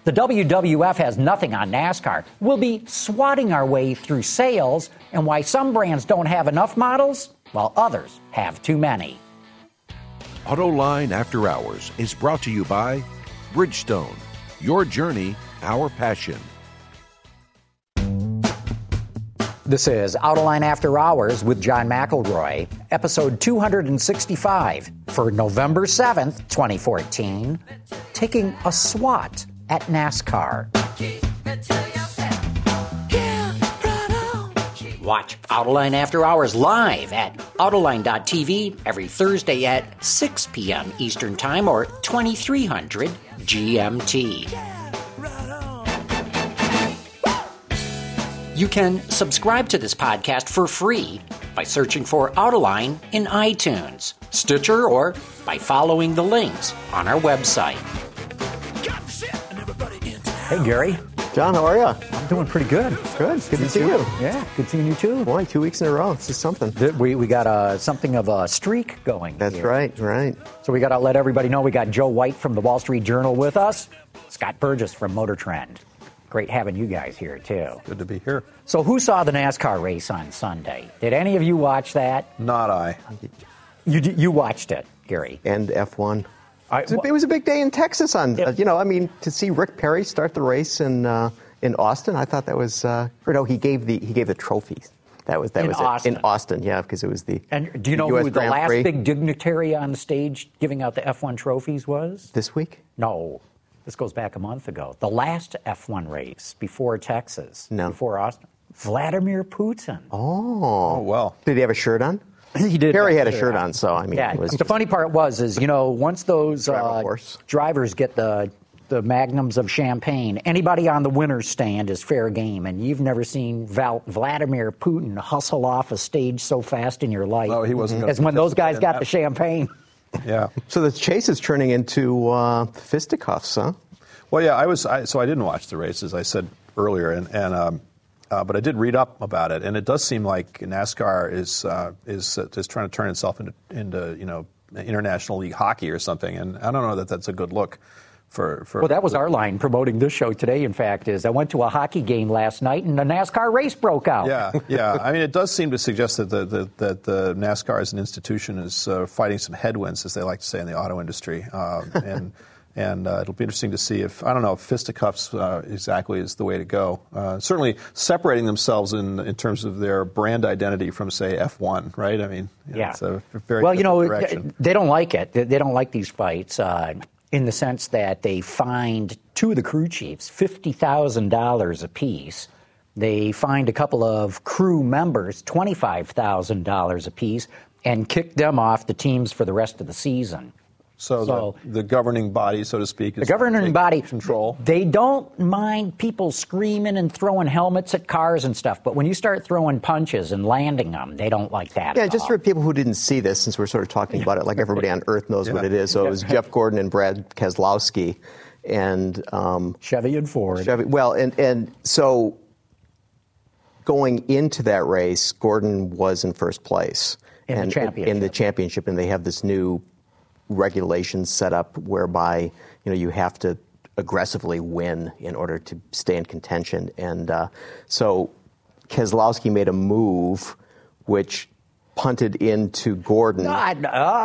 The WWF has nothing on NASCAR. We'll be swatting our way through sales and why some brands don't have enough models, while others have too many. Autoline After Hours is brought to you by Bridgestone. Your journey, our passion. This is Autoline After Hours with John McElroy, episode 265 for November 7th, 2014, taking a swat at NASCAR. Watch Autoline After Hours live at Autoline.tv every Thursday at 6 p.m. Eastern Time or 2300 GMT. You can subscribe to this podcast for free by searching for Autoline in iTunes, Stitcher, or by following the links on our website. Hey, Gary. John, how are you? I'm doing pretty good. Good. Good to see you. Yeah, good seeing you too. Boy, 2 weeks in a row. This is something. We got something of a streak going. That's here. right. So we got to let everybody know we got Joe White from the Wall Street Journal with us, Scott Burgess from Motor Trend. Great having you guys here, too. Good to be here. So who saw the NASCAR race on Sunday? Did any of you watch that? Not I. You watched it, Gary. And F1. It was a big day in Texas to see Rick Perry start the race in Austin. I thought that was, he gave the trophies. That was Austin. In Austin, yeah, because it was the. And do you know US who the Grand last Prix. big dignitary on the stage giving out the F1 trophies was? This week? No. This goes back a month ago. The last F1 race before Texas, before Austin, Vladimir Putin. Oh, well. Did he have a shirt on? He did. Perry had a shirt on, so I mean. Yeah. It was The funny part was once those drivers get the magnums of champagne, anybody on the winner's stand is fair game, and you've never seen Vladimir Putin hustle off a stage so fast in your life. Oh, he wasn't as when those guys got the champagne. Yeah. So the chase is turning into fisticuffs, huh? Well, yeah, so I didn't watch the race, as I said earlier, but I did read up about it, and it does seem like NASCAR is trying to turn itself into international league hockey or something, and I don't know that that's a good look. Well, that was our line promoting this show today, in fact, is I went to a hockey game last night and the NASCAR race broke out. Yeah. I mean, it does seem to suggest that the NASCAR as an institution is fighting some headwinds, as they like to say in the auto industry. And it'll be interesting to see if fisticuffs exactly is the way to go. Certainly separating themselves in terms of their brand identity from, say, F1, right? I mean, it's a very different direction. They don't like it. They don't like these fights. In the sense that they fined two of the crew chiefs $50,000 apiece. They fined a couple of crew members $25,000 apiece and kicked them off the teams for the rest of the season. So the governing body, so to speak, is the governing body control. They don't mind people screaming and throwing helmets at cars and stuff, but when you start throwing punches and landing them, they don't like that. Yeah, just for people who didn't see this, since we're sort of talking about it like everybody on Earth knows what it is. So it was Jeff Gordon and Brad Keselowski, and Chevy and Ford. And so going into that race, Gordon was in first place in the championship, and they have this new regulations set up whereby you have to aggressively win in order to stay in contention, and so Keselowski made a move which punted into Gordon. But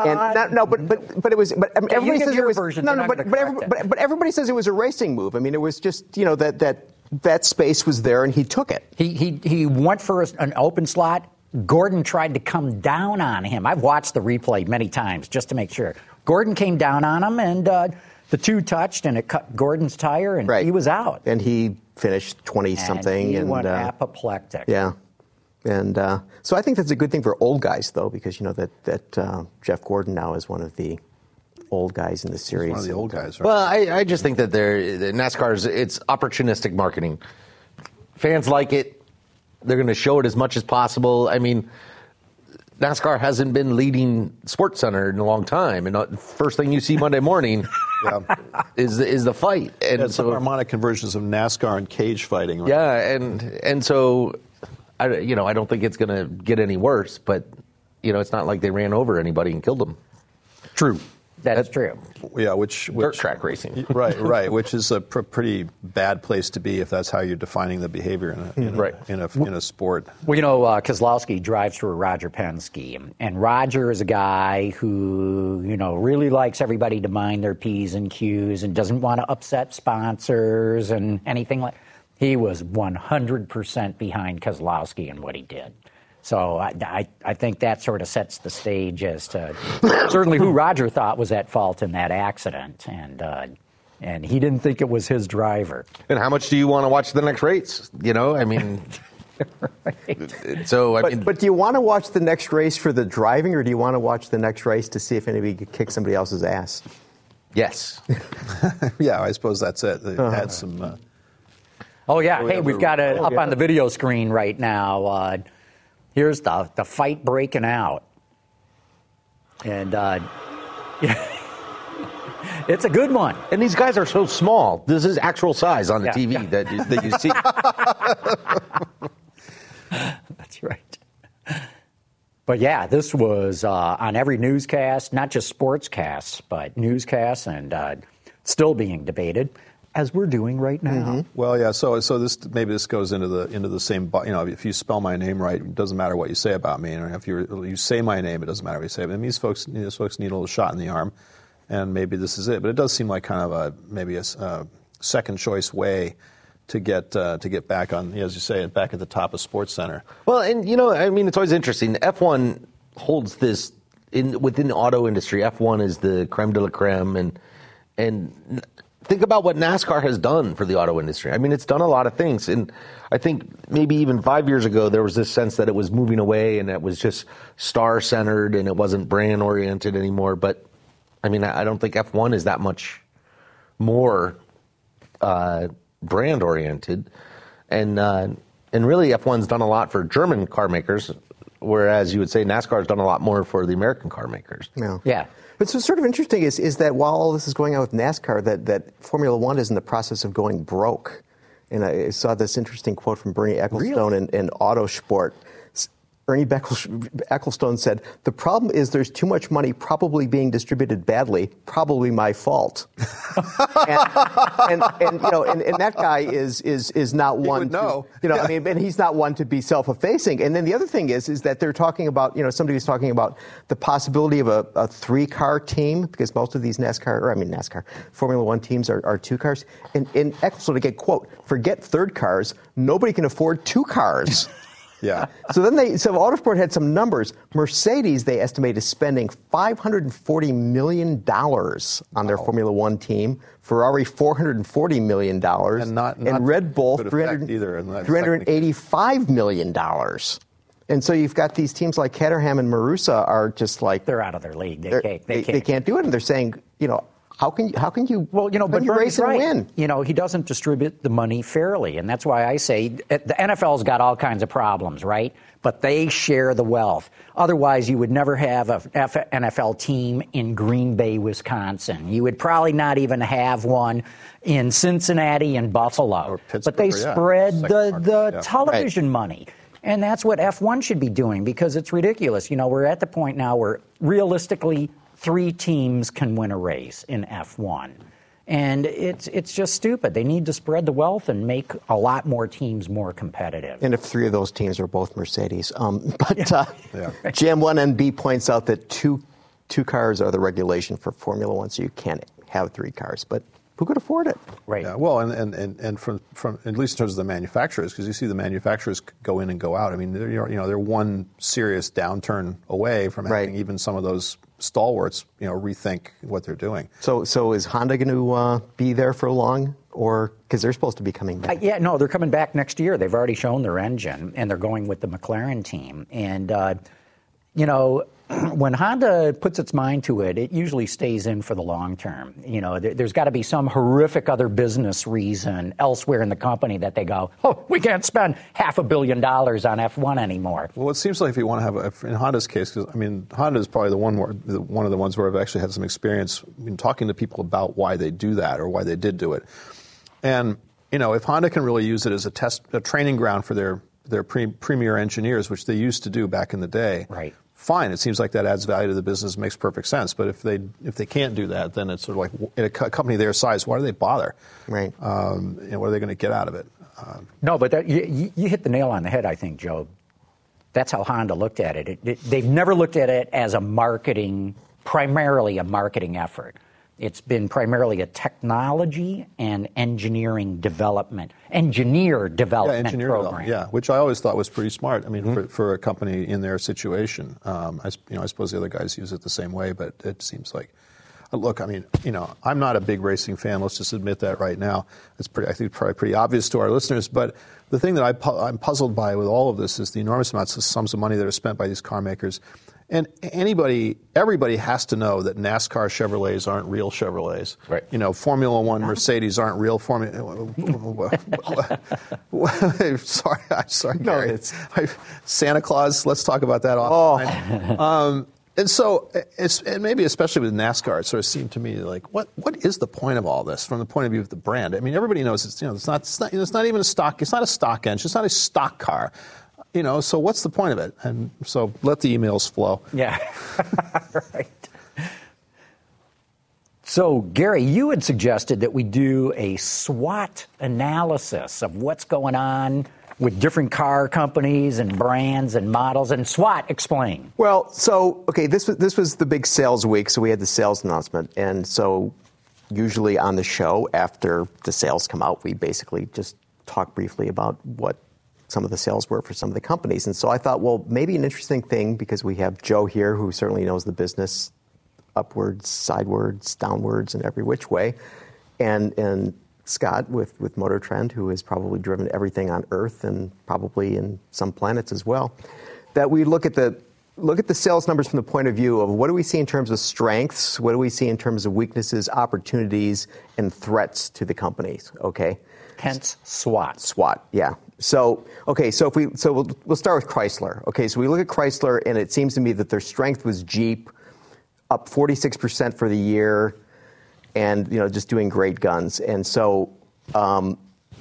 everybody says it was but everybody says it was a racing move. I mean, it was just that space was there and he took it. He went for an open slot. Gordon tried to come down on him. I've watched the replay many times just to make sure. Gordon came down on him, and the two touched, and it cut Gordon's tire, and he was out. And he finished 20-something. And he went apoplectic. Yeah. And so I think that's a good thing for old guys, though, because that Jeff Gordon now is one of the old guys in the series. He's one of the old guys, right? Well, I just think that NASCAR's it's opportunistic marketing. Fans like it. They're going to show it as much as possible. I mean, NASCAR hasn't been leading SportsCenter in a long time, and the first thing you see Monday morning is the fight. And some harmonic conversions of NASCAR and cage fighting. Right? Yeah, and so I don't think it's going to get any worse. But it's not like they ran over anybody and killed them. True. That's true. Yeah, which dirt track racing. Right, which is a pretty bad place to be if that's how you're defining the behavior in a sport. Well, Keselowski drives for Roger Penske, and Roger is a guy who, really likes everybody to mind their P's and Q's and doesn't want to upset sponsors and anything like. He was 100% behind Keselowski and what he did. So I think that sort of sets the stage as to certainly who Roger thought was at fault in that accident, and he didn't think it was his driver. And how much do you want to watch the next race? Right. So but do you want to watch the next race for the driving, or do you want to watch the next race to see if anybody could kick somebody else's ass? Yes. Yeah, I suppose that's it. They had some. Oh yeah, hey, we've got it up on the video screen right now. Here's the fight breaking out. And it's a good one. And these guys are so small. This is actual size on the TV that you see. That's right. But yeah, this was on every newscast, not just sportscasts, but newscasts, and still being debated, as we're doing right now. Mm-hmm. Well, yeah. So this goes into the same. If you spell my name right, it doesn't matter what you say about me. And if you say my name, it doesn't matter what you say. But these folks need a little shot in the arm, and maybe this is it. But it does seem like kind of maybe a second choice way to get back on, as you say, back at the top of SportsCenter. Well, and it's always interesting. F1 holds this within the auto industry. F1 is the creme de la creme, and think about what NASCAR has done for the auto industry. I mean, it's done a lot of things. And I think maybe even 5 years ago, there was this sense that it was moving away and it was just star-centered and it wasn't brand-oriented anymore. But, I mean, I don't think F1 is that much more brand-oriented. And really, F1's done a lot for German car makers, whereas you would say NASCAR's done a lot more for the American car makers. Yeah. But what's sort of interesting is that while all this is going on with NASCAR, that Formula One is in the process of going broke. And I saw this interesting quote from Bernie Ecclestone in Autosport. Ernie Ecclestone said, "The problem is there's too much money probably being distributed badly, probably my fault." and that guy is not one to, and he's not one to be self-effacing. And then the other thing is that they're talking about, somebody was talking about the possibility of a three-car team, because most of these Formula One teams are two cars. And Ecclestone, again, quote, "Forget third cars, nobody can afford two cars." Yeah. So Autosport had some numbers. Mercedes, they estimate, is spending $540 million on their Formula One team. Ferrari, $440 million. And Red Bull, $385 million. And so you've got these teams like Caterham and Marussia are just like... They're out of their league. They can't do it. And they're saying, how can you but race and win? He doesn't distribute the money fairly, and that's why I say the NFL's got all kinds of problems, right? But they share the wealth. Otherwise, you would never have an NFL team in Green Bay, Wisconsin. You would probably not even have one in Cincinnati and Buffalo. Or Pittsburgh, but they spread the television Right. money. And that's what F1 should be doing, because it's ridiculous. We're at the point now where realistically 3 teams can win a race in F1. And it's just stupid. They need to spread the wealth and make a lot more teams more competitive. And if 3 of those teams are both Mercedes. Jam1NB points out that two cars are the regulation for Formula One, so you can't have 3 cars. But who could afford it? Right. Yeah, well, and from at least in terms of the manufacturers, because you see the manufacturers go in and go out. I mean, they're one serious downturn away from having even some of those stalwarts, rethink what they're doing. So is Honda going to be there for long, or because they're supposed to be coming back? They're coming back next year. They've already shown their engine, and they're going with the McLaren team. And when Honda puts its mind to it, it usually stays in for the long term. There's got to be some horrific other business reason elsewhere in the company that they go, we can't spend $500 million on F1 anymore. Well, it seems like if you want to have, in Honda's case, because Honda is probably one of the ones where I've actually had some experience in talking to people about why they do that or why they did do it. And if Honda can really use it as a training ground for their premier engineers, which they used to do back in the day. Right. fine. It seems like that adds value to the business, makes perfect sense. But if they can't do that, then it's sort of like in a company their size, why do they bother? Right. What are they going to get out of it? No, but you hit the nail on the head, I think, Joe. That's how Honda looked at it. They've never looked at it as primarily a marketing effort. It's been primarily a technology and engineer development program. Yeah, which I always thought was pretty smart. I mean, for a company in their situation, I suppose the other guys use it the same way, but it seems like. Look, I mean, I'm not a big racing fan. Let's just admit that right now. I think probably pretty obvious to our listeners. But the thing that I'm puzzled by with all of this is the enormous amounts of sums of money that are spent by these car makers. And everybody has to know that NASCAR Chevrolets aren't real Chevrolets. Right. Formula One Mercedes aren't real Formula. Sorry, No, Gary. Santa Claus. Let's talk about that offline. And so, and maybe especially with NASCAR, it sort of seemed to me like, what is the point of all this from the point of view of the brand? I mean, everybody knows it's not even a stock. It's not a stock engine. It's not a stock car. So what's the point of it? And so let the emails flow. Yeah, right. So, Gary, you had suggested that we do a SWOT analysis of what's going on with different car companies and brands and models. And SWOT, explain. Well, so, okay, this was the big sales week, so we had the sales announcement. And so usually on the show, after the sales come out, we basically just talk briefly about what some of the sales were for some of the companies. And so I thought, well, maybe an interesting thing, because we have Joe here, who certainly knows the business upwards, sidewards, downwards, and every which way, and Scott with Motor Trend, who has probably driven everything on Earth and probably in some planets as well, that we look at the sales numbers from the point of view of what do we see in terms of strengths, what do we see in terms of weaknesses, opportunities, and threats to the companies. Okay. Hence SWOT. SWOT, yeah. So we'll start with Chrysler. Okay, so we look at Chrysler, and it seems to me that their strength was Jeep, up 46% for the year, and just doing great guns. And so, how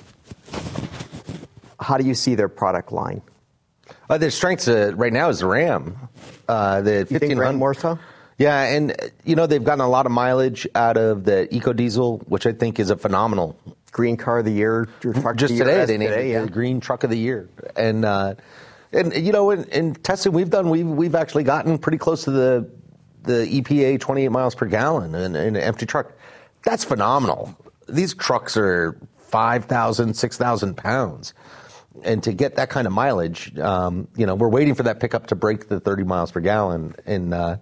do you see their product line? Their strengths right now is the Ram. The 1500 Ram more so? Yeah, and they've gotten a lot of mileage out of the EcoDiesel, which I think is a phenomenal green car of the year. Just today, they named it the Green Truck of the Year. And in testing we've actually gotten pretty close to the EPA 28 miles per gallon in an empty truck. That's phenomenal. These trucks are 5,000, 6,000 pounds. And to get that kind of mileage, we're waiting for that pickup to break the 30 miles per gallon. And I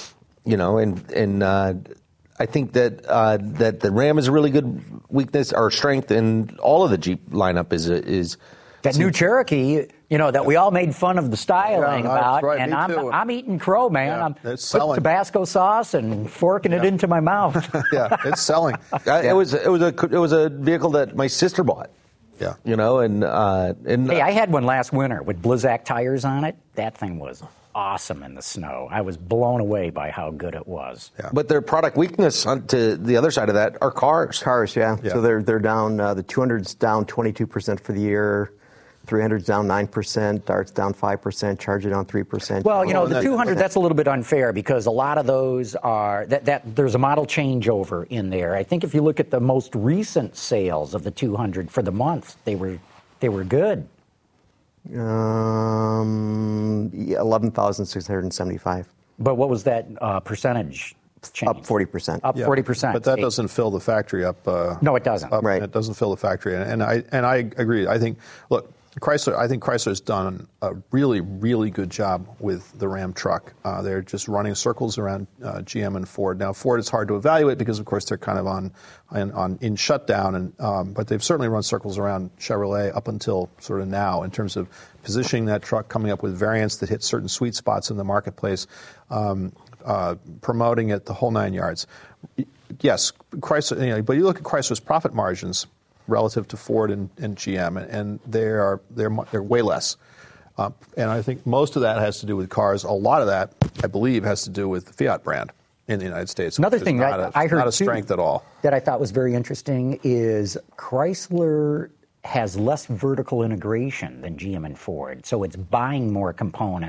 think that the Ram is a really good weakness or strength, and all of the Jeep lineup is that new Cherokee, that we all made fun of the styling about, right, and I'm eating crow, man. Yeah, I'm it's putting selling. Tabasco sauce and forking it into my mouth. Yeah, it's selling. It was a vehicle that my sister bought. Yeah. And hey, I had one last winter with Blizzak tires on it. That thing was awesome in the snow. I was blown away by how good it was. Yeah. But their product weakness to the other side of that are cars. Cars, yeah. So they're down. The 200's down 22% for the year. 300's down 9%, Dart's down 5%, Charger down 3%. Well, the 200, that's a little bit unfair because a lot of those are, that there's a model changeover in there. I think if you look at the most recent sales of the 200 for the month, they were good. 11,675. But what was that percentage change? Up 40%. Up 40%. But that doesn't fill the factory up. No, it doesn't. Right. It doesn't fill the factory. And I agree. I think Chrysler's done a really, really good job with the Ram truck. They're just running circles around GM and Ford. Now, Ford is hard to evaluate because, of course, they're kind of in shutdown. But they've certainly run circles around Chevrolet up until sort of now in terms of positioning that truck, coming up with variants that hit certain sweet spots in the marketplace, promoting it, the whole 9 yards. Yes, Chrysler. But you look at Chrysler's profit margins relative to Ford and GM, and they're way less. And I think most of that has to do with cars. A lot of that, I believe, has to do with the Fiat brand in the United States. Another thing that I heard not a strength at all. That I thought was very interesting is Chrysler has less vertical integration than GM and Ford, so it's buying more components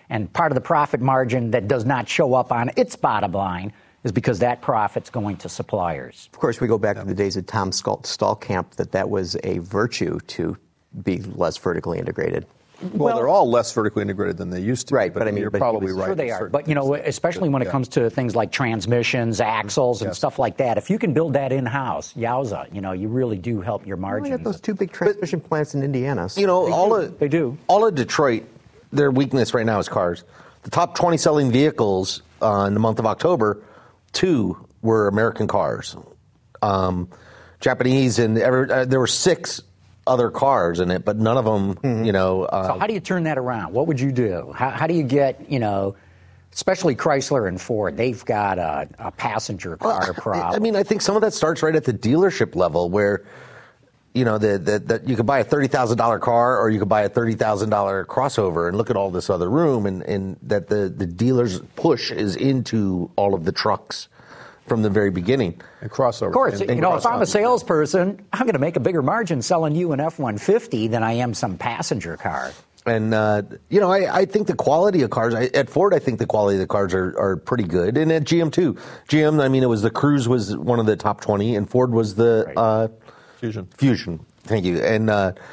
And part of the profit margin that does not show up on its bottom line is because that profit's going to suppliers. Of course, we go back to the days of Tom Stallkamp, that was a virtue to be less vertically integrated. Well, they're all less vertically integrated than they used to be. Right, but I mean, you're but probably right. Sure they are. But, cases. especially when it comes to things like transmissions, axles, and stuff like that, if you can build that in-house, yowza, you really do help your We margins. got those two big transmission plants in Indiana. So They do. All of Detroit, their weakness right now is cars. The top 20 selling vehicles in the month of October, 2 were American cars. Japanese, and there were 6 other cars in it, but none of them, So how do you turn that around? What would you do? How do you get, especially Chrysler and Ford, they've got a passenger car problem. I mean, I think some of that starts right at the dealership level where, that you could buy a $30,000 car or you could buy a $30,000 crossover and look at all this other room, and that the dealer's push is into all of the trucks from the very beginning. And crossover. Of course, And if I'm a salesperson, I'm going to make a bigger margin selling you an F-150 than I am some passenger car. And, I think the quality of cars, at Ford, I think the quality of the cars are pretty good. And at GM, too. GM, I mean, the Cruze was one of the top 20, and Ford was the Fusion. Thank you. And,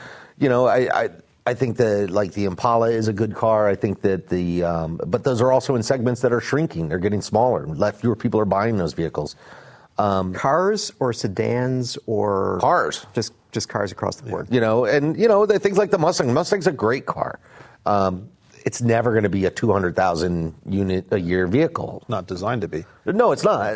I think that, the Impala is a good car. I think that but those are also in segments that are shrinking. They're getting smaller. Fewer people are buying those vehicles. cars or sedans or Cars. Just cars across the board. The things like the Mustang. Mustang's a great car. It's never going to be a 200,000 unit a year vehicle. Not designed to be. No, it's not.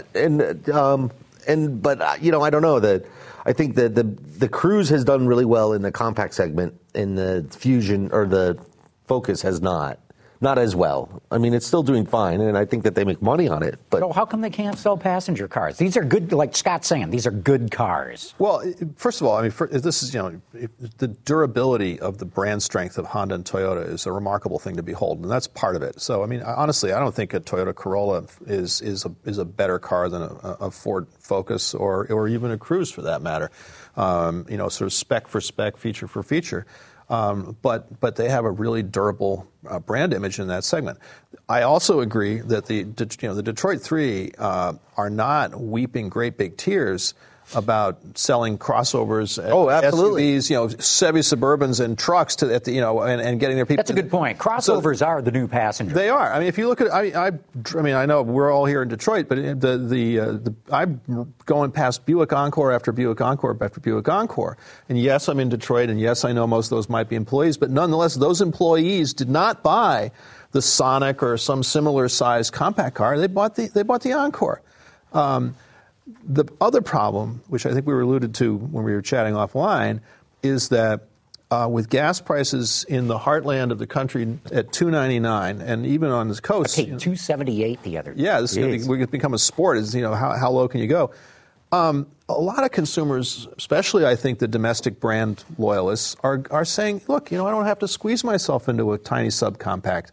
But I don't know. I think that the Cruze has done really well in the compact segment, and the Fusion or the Focus has not as well. I mean, it's still doing fine, and I think that they make money on it. But So how come they can't sell passenger cars? These are good, like Scott's saying, these are good cars. Well, first of all, I mean, this is, the durability of the brand strength of Honda and Toyota is a remarkable thing to behold, and that's part of it. So, I mean, honestly, I don't think a Toyota Corolla is a better car than a Ford Focus or even a Cruze for that matter. Sort of spec for spec, feature for feature. But they have a really durable brand image in that segment. I also agree that the Detroit 3 are not weeping great big tears about selling crossovers, absolutely. SUVs, Chevy Suburbans and trucks and getting their people. That's a good point. Crossovers are the new passenger. They are. I mean, if you look at, I know we're all here in Detroit, but I'm going past Buick Encore after Buick Encore after Buick Encore, and yes, I'm in Detroit, and yes, I know most of those might be employees, but nonetheless, those employees did not buy the Sonic or some similar sized compact car. They bought the Encore. The other problem, which I think we were alluded to when we were chatting offline, is that with gas prices in the heartland of the country at $2.99, and even on the coast, I paid $2.78 the other day. Yeah, this is going to become a sport. Is how low can you go? A lot of consumers, especially I think the domestic brand loyalists, are saying, look, I don't have to squeeze myself into a tiny subcompact.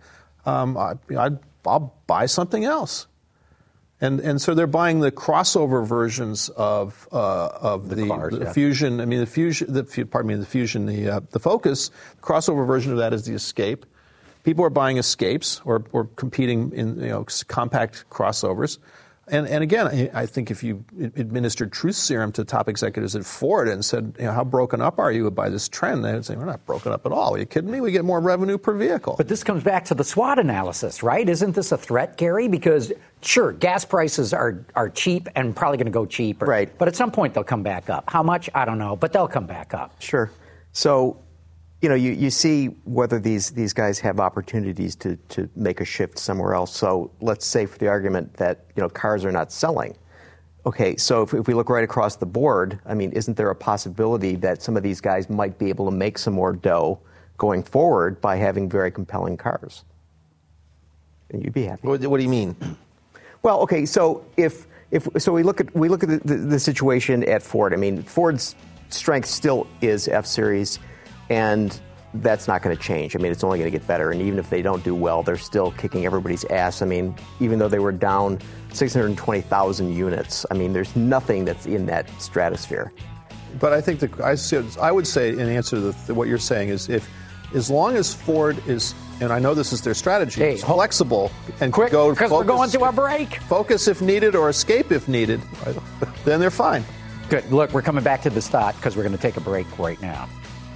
I'll buy something else. And so they're buying the crossover versions of the cars, the Fusion. I mean, the Fusion. The Fusion. The Focus. The crossover version of that is the Escape. People are buying Escapes or competing in compact crossovers. And again, I think if you administered truth serum to top executives at Ford and said, how broken up are you by this trend? They would say, we're not broken up at all. Are you kidding me? We get more revenue per vehicle. But this comes back to the SWOT analysis, right? Isn't this a threat, Gary? Because, sure, gas prices are cheap and probably going to go cheaper. Right. But at some point they'll come back up. How much? I don't know. But they'll come back up. Sure. So, you see whether these guys have opportunities to make a shift somewhere else. So let's say for the argument that, cars are not selling. Okay, so if we look right across the board, I mean, isn't there a possibility that some of these guys might be able to make some more dough going forward by having very compelling cars? And you'd be happy. what do you mean? Well, okay, so if we look at the situation at Ford. I mean, Ford's strength still is F-Series. And that's not going to change. I mean, it's only going to get better. And even if they don't do well, they're still kicking everybody's ass. I mean, even though they were down 620,000 units, I mean, there's nothing that's in that stratosphere. But I think I would say in answer to what you're saying is as long as Ford is and I know this is their strategy, Hey, it's flexible and quick, go because we're going to a break. Focus if needed or escape if needed, then they're fine. Good. Look, we're coming back to this thought because we're going to take a break right now.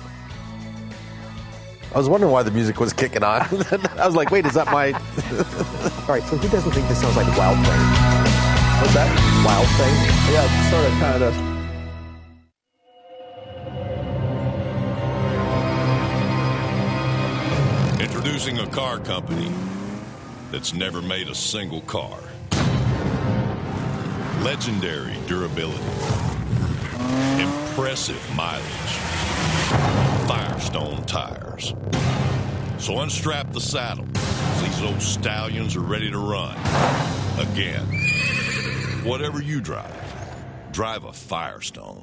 I was wondering why the music was kicking on. I was like, wait, is that my... All right, so who doesn't think this sounds like Wild Thing? What's that? Wild Thing? Yeah, it sort of kind of does. Introducing a car company that's never made a single car. Legendary durability. Impressive mileage. Firestone tires. So unstrap the saddle. These old stallions are ready to run. Again. Whatever you drive a Firestone.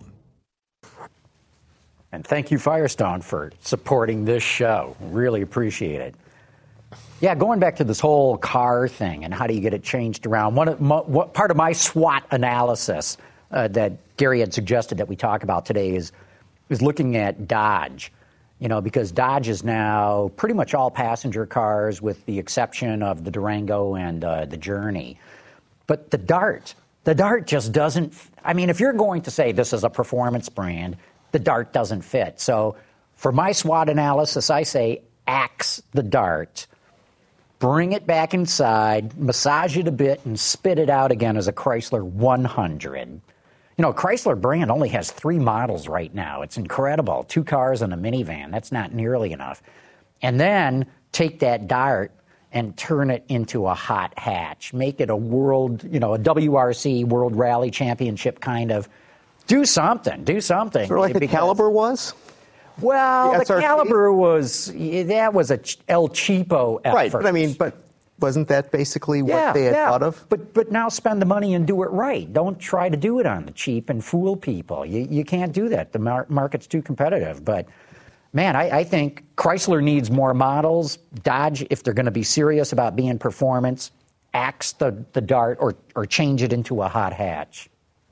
And thank you, Firestone, for supporting this show. Really appreciate it. Yeah, going back to this whole car thing and how do you get it changed around, what part of my SWOT analysis that Gary had suggested that we talk about today is looking at Dodge. You know, because Dodge is now pretty much all passenger cars with the exception of the Durango and the Journey. But the Dart just doesn't, I mean, if you're going to say this is a performance brand, the Dart doesn't fit. So for my SWOT analysis, I say axe the Dart, bring it back inside, massage it a bit, and spit it out again as a Chrysler 100. You know, Chrysler brand only has 3 models right now. It's incredible. 2 cars and a minivan. That's not nearly enough. And then take that Dart and turn it into a hot hatch. Make it a world, a WRC, World Rally Championship kind of. Do something. Sort of like the Caliber was? Well, the SRT? Caliber was a El Cheapo effort. Right, but wasn't that basically what they had thought of? But now spend the money and do it right. Don't try to do it on the cheap and fool people. You can't do that. The market's too competitive. But, man, I think Chrysler needs more models. Dodge, if they're going to be serious about being performance, axe the Dart or change it into a hot hatch.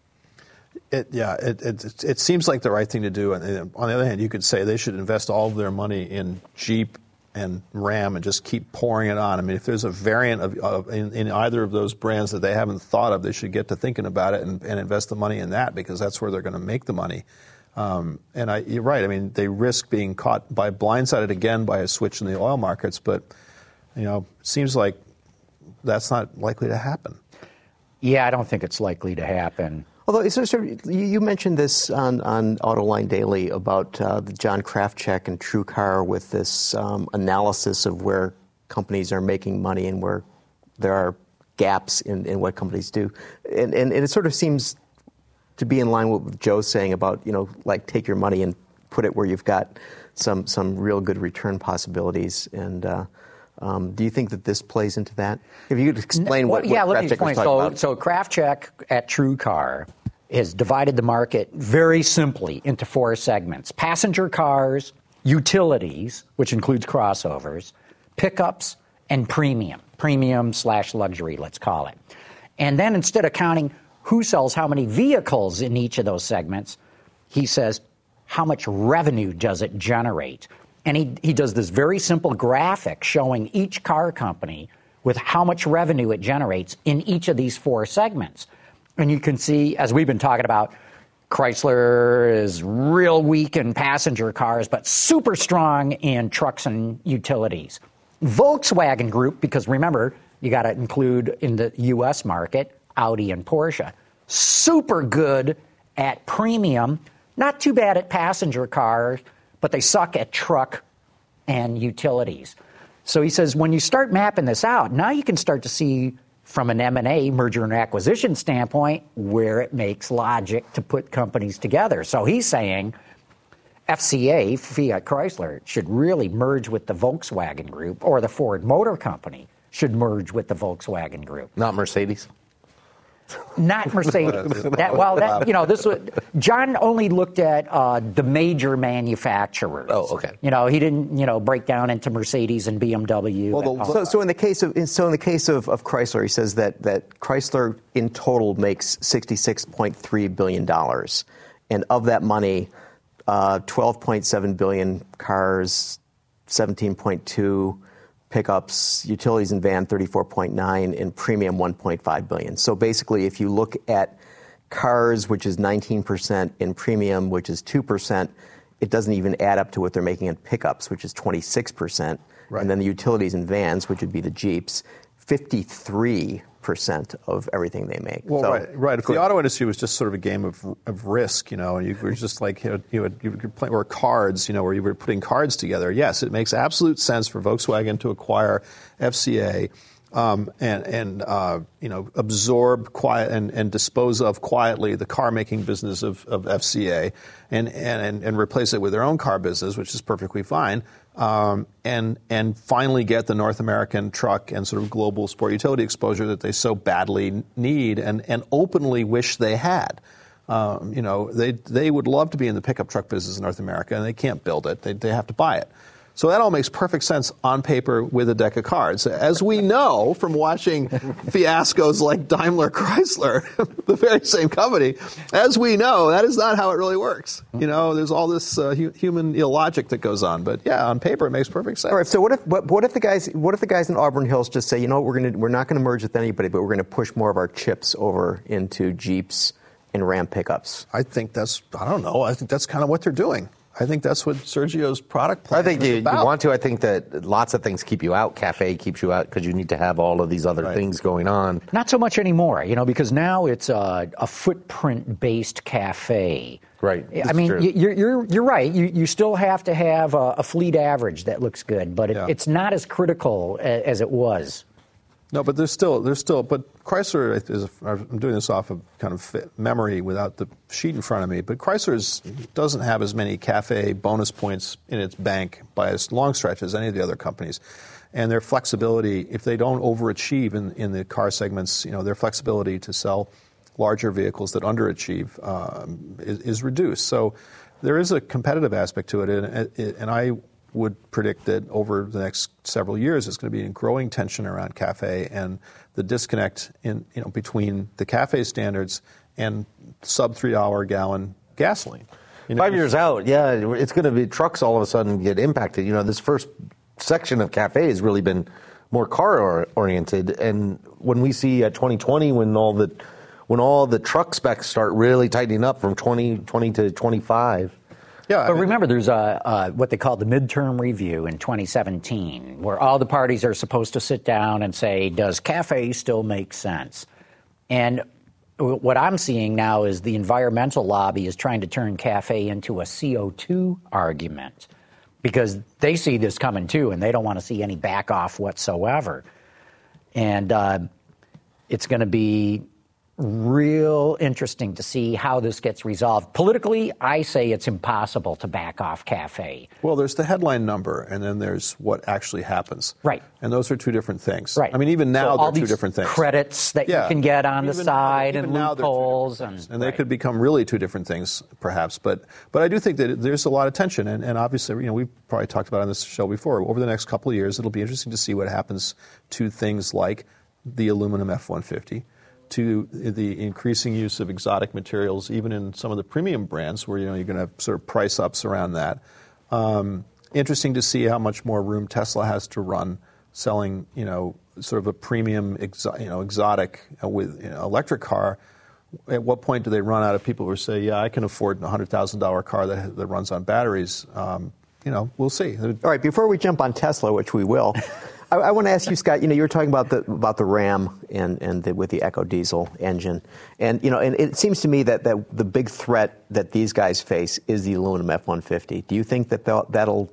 It seems like the right thing to do. And on the other hand, you could say they should invest all of their money in Jeep and Ram and just keep pouring it on. I mean, if there's a variant in either of those brands that they haven't thought of, they should get to thinking about it and invest the money in that because that's where they're going to make the money. You're right. I mean, they risk being caught blindsided again by a switch in the oil markets, but it seems like that's not likely to happen. Yeah, I don't think it's likely to happen. Although, you mentioned this on Autoline Daily about the John Krafcik and TrueCar with this analysis of where companies are making money and where there are gaps in what companies do. And it sort of seems to be in line with what Joe's saying about, like take your money and put it where you've got some real good return possibilities. And do you think that this plays into that? If you could explain what Krafcik was talking about. So Krafcik at TrueCar has divided the market very simply into 4 segments. Passenger cars, utilities, which includes crossovers, pickups, and premium/luxury, let's call it. And then instead of counting who sells how many vehicles in each of those segments, he says, how much revenue does it generate? And he does this very simple graphic showing each car company with how much revenue it generates in each of these 4 segments. And you can see, as we've been talking about, Chrysler is real weak in passenger cars, but super strong in trucks and utilities. Volkswagen Group, because remember, you got to include in the U.S. market, Audi and Porsche. Super good at premium, not too bad at passenger cars, but they suck at truck and utilities. So he says when you start mapping this out, now you can start to see from an M&A, merger and acquisition standpoint, where it makes logic to put companies together. So he's saying FCA, Fiat Chrysler, should really merge with the Volkswagen Group, or the Ford Motor Company should merge with the Volkswagen Group. Not Mercedes? Not Mercedes. John only looked at the major manufacturers. Oh, okay. He didn't, break down into Mercedes and BMW. Well, so in the case of Chrysler, he says that Chrysler in total makes $66.3 billion, and of that money, 12.7 billion cars, 17.2 pickups, utilities and van 34.9, and premium 1.5 billion. So basically, if you look at cars, which is 19%, and premium, which is 2%, it doesn't even add up to what they're making in pickups, which is 26%. Right. And then the utilities and vans, which would be the Jeeps, 53% of everything they make. Well, so, right. If the auto industry was just sort of a game of risk, you were just like you were playing, or cards, where you were putting cards together. Yes, it makes absolute sense for Volkswagen to acquire FCA. And absorb quiet and dispose of quietly the car making business of FCA and replace it with their own car business, which is perfectly fine. And finally get the North American truck and sort of global sport utility exposure that they so badly need and openly wish they had. They would love to be in the pickup truck business in North America, and they can't build it. They have to buy it. So that all makes perfect sense on paper with a deck of cards. As we know from watching fiascos like Daimler Chrysler, the very same company, as we know, that is not how it really works. There's all this human illogic that goes on. But yeah, on paper it makes perfect sense. All right. So what if the guys in Auburn Hills just say, we're not going to merge with anybody, but we're going to push more of our chips over into Jeeps and Ram pickups? I think that's kind of what they're doing. I think that's what Sergio's product plan is about. You want to. I think that lots of things keep you out. Cafe keeps you out because you need to have all of these other things going on. Not so much anymore, because now it's a footprint-based cafe. Right. I mean, you're right. You still have to have a fleet average that looks good, but it's not as critical as it was. No, but there's still, but Chrysler is, I'm doing this off of kind of memory without the sheet in front of me, but Chrysler doesn't have as many CAFE bonus points in its bank by as long stretch as any of the other companies. And their flexibility, if they don't overachieve in the car segments, their flexibility to sell larger vehicles that underachieve is reduced. So there is a competitive aspect to it, and I would predict that over the next several years, there's going to be a growing tension around CAFE and the disconnect between the CAFE standards and sub $3 a gallon gasoline. 5 years out, it's going to be trucks all of a sudden get impacted. This first section of CAFE has really been more car oriented, and when we see at 2020 when all the truck specs start really tightening up from 2020 to 25. Yeah, but remember, there's what they call the midterm review in 2017, where all the parties are supposed to sit down and say, does CAFE still make sense? And what I'm seeing now is the environmental lobby is trying to turn CAFE into a CO2 argument because they see this coming too, and they don't want to see any back off whatsoever. And it's going to be real interesting to see how this gets resolved. Politically, I say it's impossible to back off CAFE. Well, there's the headline number, and then there's what actually happens. Right. And those are two different things. Right. I mean, even now so they're two different things. Credits that you can get on the side and loopholes. And they could become really two different things, perhaps. But I do think that there's a lot of tension, and obviously, we've probably talked about it on this show before. Over the next couple of years, it'll be interesting to see what happens to things like the aluminum F-150, to the increasing use of exotic materials, even in some of the premium brands where, you're going to have sort of price ups around that. Interesting to see how much more room Tesla has to run selling, sort of a premium, exotic with electric car. At what point do they run out of people who say, I can afford a $100,000 car that runs on batteries? We'll see. All right, before we jump on Tesla, which we will, I want to ask you, Scott. You were talking about the Ram and with the Echo diesel engine, and and it seems to me that the big threat that these guys face is the aluminum F-150. Do you think that that'll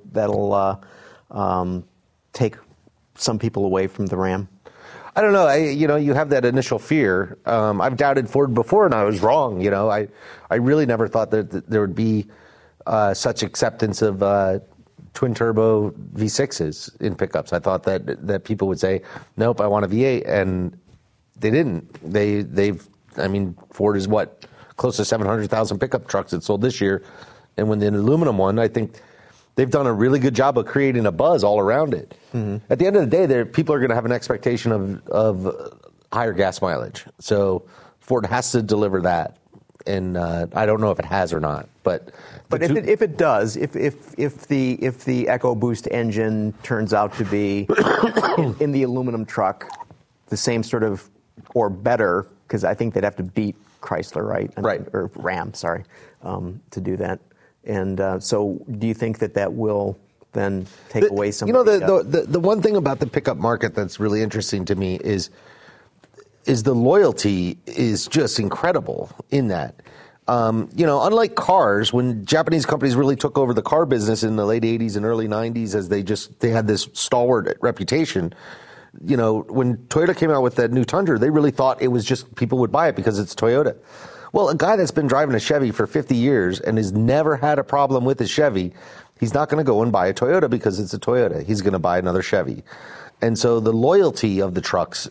take some people away from the Ram? I don't know. You have that initial fear. I've doubted Ford before, and I was wrong. I really never thought that there would be such acceptance of twin turbo V6s in pickups. I thought that people would say, nope, I want a V8, and they didn't. Ford is close to 700,000 pickup trucks that sold this year, and when the aluminum one, I think they've done a really good job of creating a buzz all around it. Mm-hmm. At the end of the day, people are going to have an expectation of higher gas mileage, so Ford has to deliver that. and I don't know if it has or not. But if it does, if the EcoBoost engine turns out to be in the aluminum truck the same sort of or better, because I think they'd have to beat Chrysler, right? Right. Or Ram, sorry, to do that. And so, do you think that will then take away some? The one thing about the pickup market that's really interesting to me is the loyalty is just incredible in that. Unlike cars, when Japanese companies really took over the car business in the late 80s and early 90s, as they had this stalwart reputation. When Toyota came out with that new Tundra, they really thought it was just people would buy it because it's Toyota. Well, a guy that's been driving a Chevy for 50 years and has never had a problem with his Chevy, he's not going to go and buy a Toyota because it's a Toyota. He's going to buy another Chevy. And so the loyalty of the trucks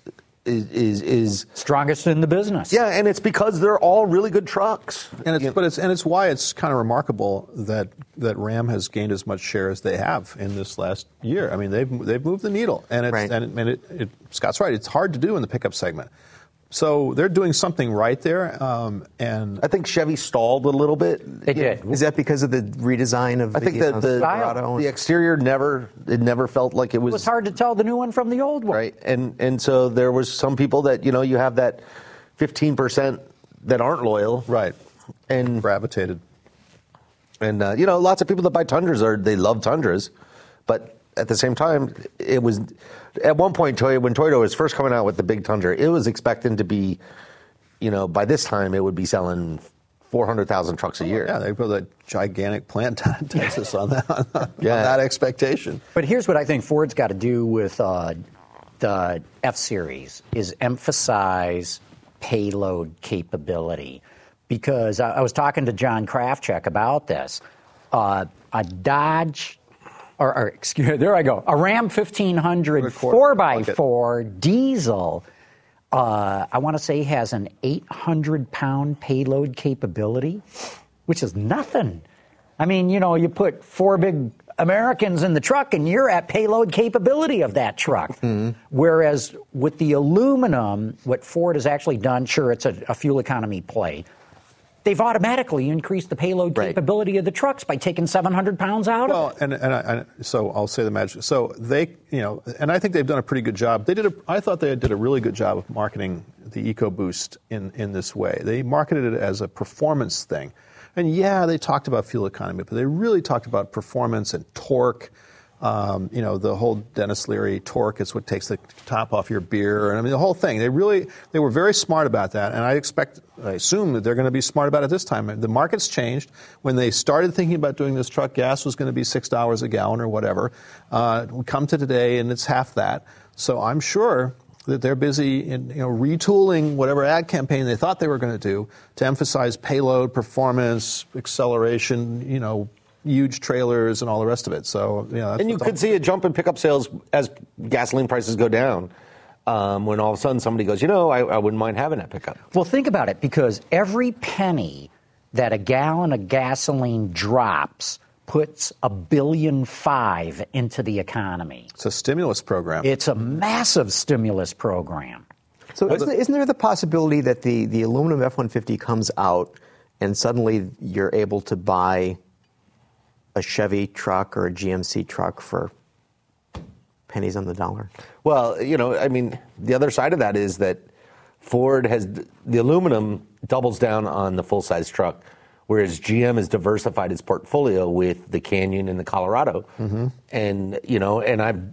is strongest in the business. Yeah, and it's because they're all really good trucks. And it's why it's kind of remarkable that Ram has gained as much share as they have in this last year. I mean, they've moved the needle, and it's right. and Scott's right. It's hard to do in the pickup segment. So they're doing something right there, and I think Chevy stalled a little bit. They did. Is that because of the redesign of I think that the exterior never felt like it was. It was hard to tell the new one from the old one. Right, and so there was some people that you have that 15% that aren't loyal. Right, and gravitated, and lots of people that buy Tundras they love Tundras, but at the same time, it was at one point when Toyota was first coming out with the big Tundra, it was expecting to be, by this time it would be selling 400,000 trucks a year. Yeah, they put a gigantic plant down in Texas on that expectation. But here's what I think Ford's got to do with the F-Series is emphasize payload capability. Because I was talking to John Krafchick about this. A Dodge... there I go. A Ram 1500 4x4 diesel, I want to say has an 800-pound payload capability, which is nothing. I mean, you put 4 big Americans in the truck and you're at payload capability of that truck. Mm-hmm. Whereas with the aluminum, what Ford has actually done, sure, it's a fuel economy play. They've automatically increased the payload capability of the trucks by taking 700 pounds out of it. And so I'll say the magic. So they, and I think they've done a pretty good job. I thought they did a really good job of marketing the EcoBoost in this way. They marketed it as a performance thing. And yeah, they talked about fuel economy, but they really talked about performance and torque. The whole Dennis Leary torque is what takes the top off your beer. And I mean, the whole thing. They were very smart about that. And I assume that they're going to be smart about it this time. The market's changed. When they started thinking about doing this truck, gas was going to be $6 a gallon or whatever. We come to today and it's half that. So I'm sure that they're busy in retooling whatever ad campaign they thought they were going to do to emphasize payload, performance, acceleration, huge trailers and all the rest of it. So, and you could see a jump in pickup sales as gasoline prices go down. When all of a sudden somebody goes, I wouldn't mind having that pickup. Well, think about it, because every penny that a gallon of gasoline drops puts $1.5 billion into the economy. It's a stimulus program. It's a massive stimulus program. So isn't there the possibility that the aluminum F-150 comes out and suddenly you're able to buy a Chevy truck or a GMC truck for pennies on the dollar? Well, the other side of that is that Ford has the aluminum doubles down on the full-size truck, whereas GM has diversified its portfolio with the Canyon and the Colorado. Mm-hmm. And,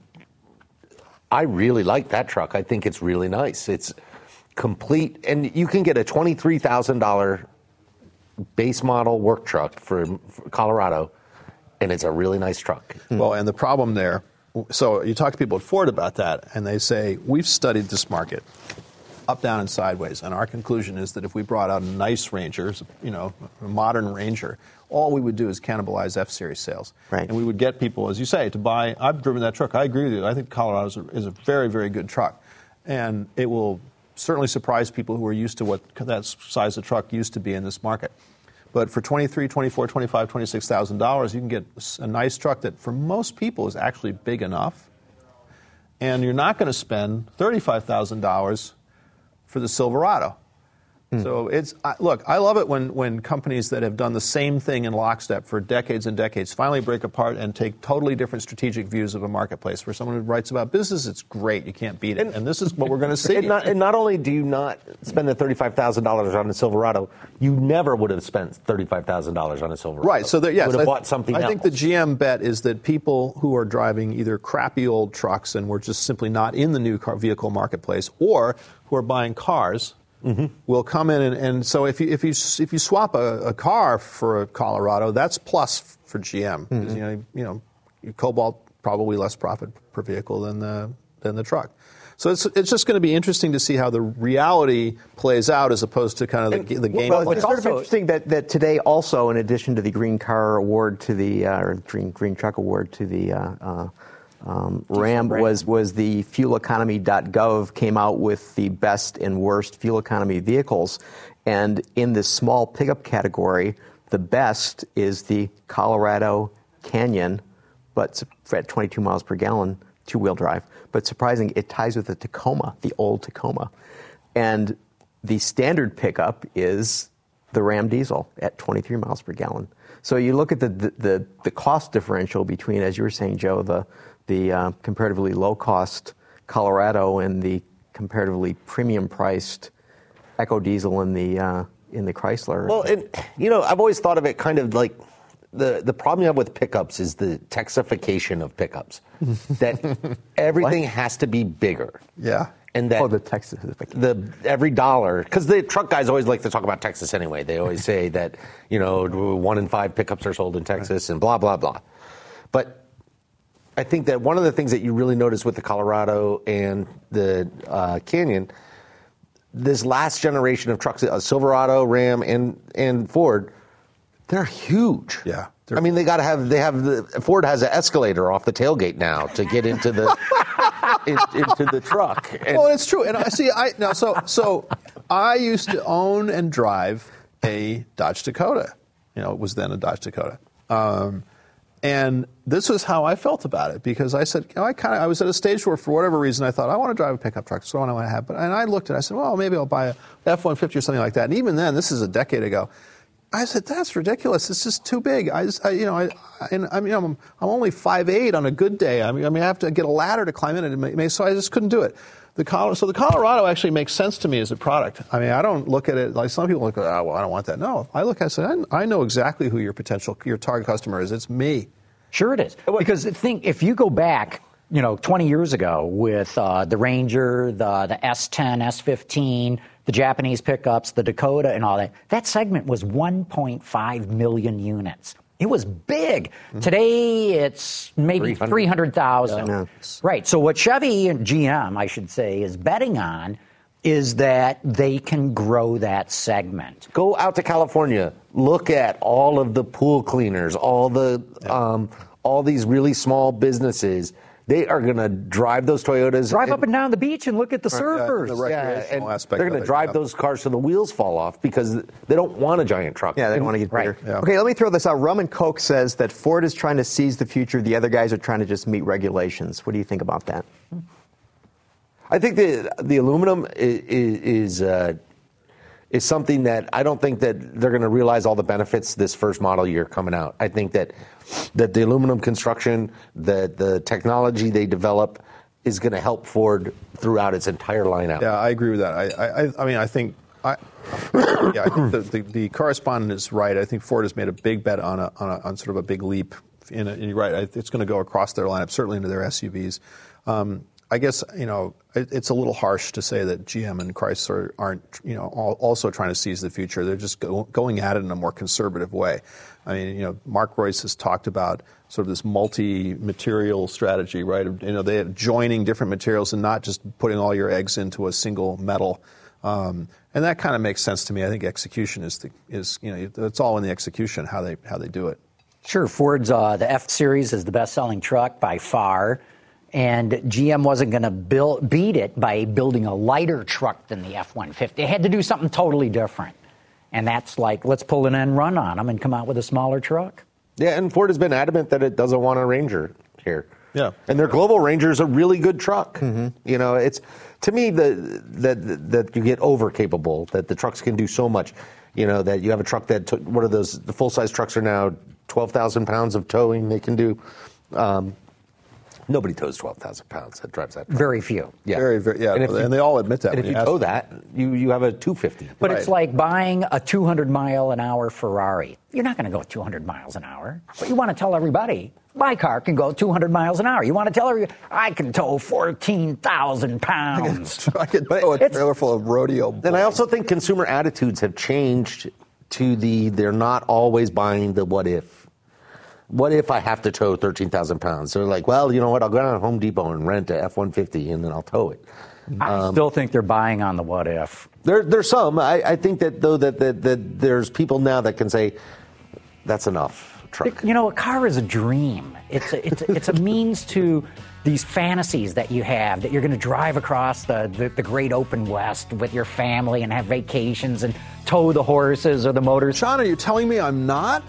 I really like that truck. I think it's really nice. It's complete, and you can get a $23,000 base model work truck for Colorado, and it's a really nice truck. Well, and the problem there, so you talk to people at Ford about that, and they say, we've studied this market up, down, and sideways, and our conclusion is that if we brought out a nice Ranger, a modern Ranger, all we would do is cannibalize F-Series sales. Right. And we would get people, as you say, to buy. I've driven that truck. I agree with you. I think Colorado is a very, very good truck. And it will certainly surprise people who are used to what that size of truck used to be in this market. But for $23,000, $24,000, $25,000, $26,000, you can get a nice truck that for most people is actually big enough. And you're not going to spend $35,000 for the Silverado. So look, I love it when companies that have done the same thing in lockstep for decades and decades finally break apart and take totally different strategic views of a marketplace. For someone who writes about business, it's great. You can't beat it. And this is what we're going to see. And not only do you not spend the $35,000 on a Silverado, you never would have spent $35,000 on a Silverado. Right. So yes, would have bought something else. I think the GM bet is that people who are driving either crappy old trucks and were just simply not in the new car vehicle marketplace, or who are buying cars, will come in, and so if you swap a car for a Colorado, that's plus for GM. You know, Cobalt probably less profit per vehicle than the truck. So it's just going to be interesting to see how the reality plays out as opposed to kind of the game. Well, it's sort of interesting that today also, in addition to the Green Car Award to the or Green Truck Award to the Ram was the fueleconomy.gov came out with the best and worst fuel economy vehicles. And in the small pickup category, the best is the Colorado Canyon, but at 22 miles per gallon, two-wheel drive. But surprising, it ties with the Tacoma, the old Tacoma. And the standard pickup is the Ram diesel at 23 miles per gallon. So you look at the cost differential between, as you were saying, Joe, the comparatively low-cost Colorado and the comparatively premium-priced EcoDiesel in the Chrysler. Well, I've always thought of it kind of like the problem you have with pickups is the Texification of pickups. That everything has to be bigger. Yeah. And that the Texification. Every dollar, because the truck guys always like to talk about Texas anyway. They always say that 1 in 5 pickups are sold in Texas and blah blah blah. But I think that one of the things that you really notice with the Colorado and the Canyon, this last generation of trucks, Silverado, Ram, and Ford, they're huge. Yeah. I mean, Ford has an escalator off the tailgate now to get into the into the truck. Well, it's true. And so I used to own and drive a Dodge Dakota. It was then a Dodge Dakota. And this was how I felt about it, because I said, I was at a stage where, for whatever reason, I thought I want to drive a pickup truck. So I want to have, and I looked and I said, well, maybe I'll buy a F-150 or something like that. And even then, this is a decade ago, I said, that's ridiculous. It's just too big. I'm only 5'8" on a good day. I have to get a ladder to climb in it. So I just couldn't do it. The Colorado actually makes sense to me as a product. I don't look at it like some people look at, I don't want that. No, I look at it and say, I know exactly who your target customer is. It's me. Sure it is. Because if you go back, 20 years ago with the Ranger, the S10, S15, the Japanese pickups, the Dakota and all that, that segment was 1.5 million units. It was big. Mm-hmm. Today, it's maybe 300,000. Yeah. Right. So what Chevy and GM, I should say, is betting on is that they can grow that segment. Go out to California. Look at all of the pool cleaners, all these really small businesses. They are going to drive those Toyotas. Drive up and down the beach and look at the surfers. And they're going to drive those cars till the wheels fall off because they don't want a giant truck. Yeah, they don't want to get bigger. Right. Yeah. Okay, let me throw this out. Rum and Coke says that Ford is trying to seize the future. The other guys are trying to just meet regulations. What do you think about that? I think the aluminum is something that I don't think that they're going to realize all the benefits this first model year coming out. I think that the aluminum construction, the technology they develop is going to help Ford throughout its entire lineup. Yeah, I agree with that. I think the correspondent is right. I think Ford has made a big bet on sort of a big leap. And you're right. It's going to go across their lineup, certainly into their SUVs. I guess, it's a little harsh to say that GM and Chrysler aren't, also trying to seize the future. They're just going at it in a more conservative way. Mark Royce has talked about sort of this multi-material strategy, right? They are joining different materials and not just putting all your eggs into a single metal. And that kind of makes sense to me. I think execution is it's all in the execution, how they do it. Sure. Ford's the F-Series is the best-selling truck by far. And GM wasn't going to beat it by building a lighter truck than the F-150. They had to do something totally different. And that's like, let's pull an end run on them and come out with a smaller truck. Yeah, and Ford has been adamant that it doesn't want a Ranger here. Yeah. And their Global Ranger is a really good truck. You know, it's, to me, that you get over capable, that the trucks can do so much. You know, that you have a truck that, what are those, the full-size trucks are now 12,000 pounds of towing they can do. Nobody tows 12,000 pounds that drives that truck. Very few. Yeah. Very, yeah. And they all admit that. And if you tow that, you have a 250. But it's like buying a 200-mile-an-hour Ferrari. You're not going to go 200 miles an hour. But you want to tell everybody, my car can go 200 miles an hour. You want to tell everybody, I can tow 14,000 pounds. I can tow a trailer full of rodeo balls. And I also think consumer attitudes have changed to they're not always buying the what if. What if I have to tow 13,000 pounds? So they're like, well, you know what? I'll go down to Home Depot and rent a F-150 and then I'll tow it. I still think they're buying on the what if. There's some. I think that, though, that there's people now that can say, that's enough, truck. You know, a car is a dream. It's a means to these fantasies that you have, that you're going to drive across the great open West with your family and have vacations and tow the horses or the motors. Sean, are you telling me I'm not?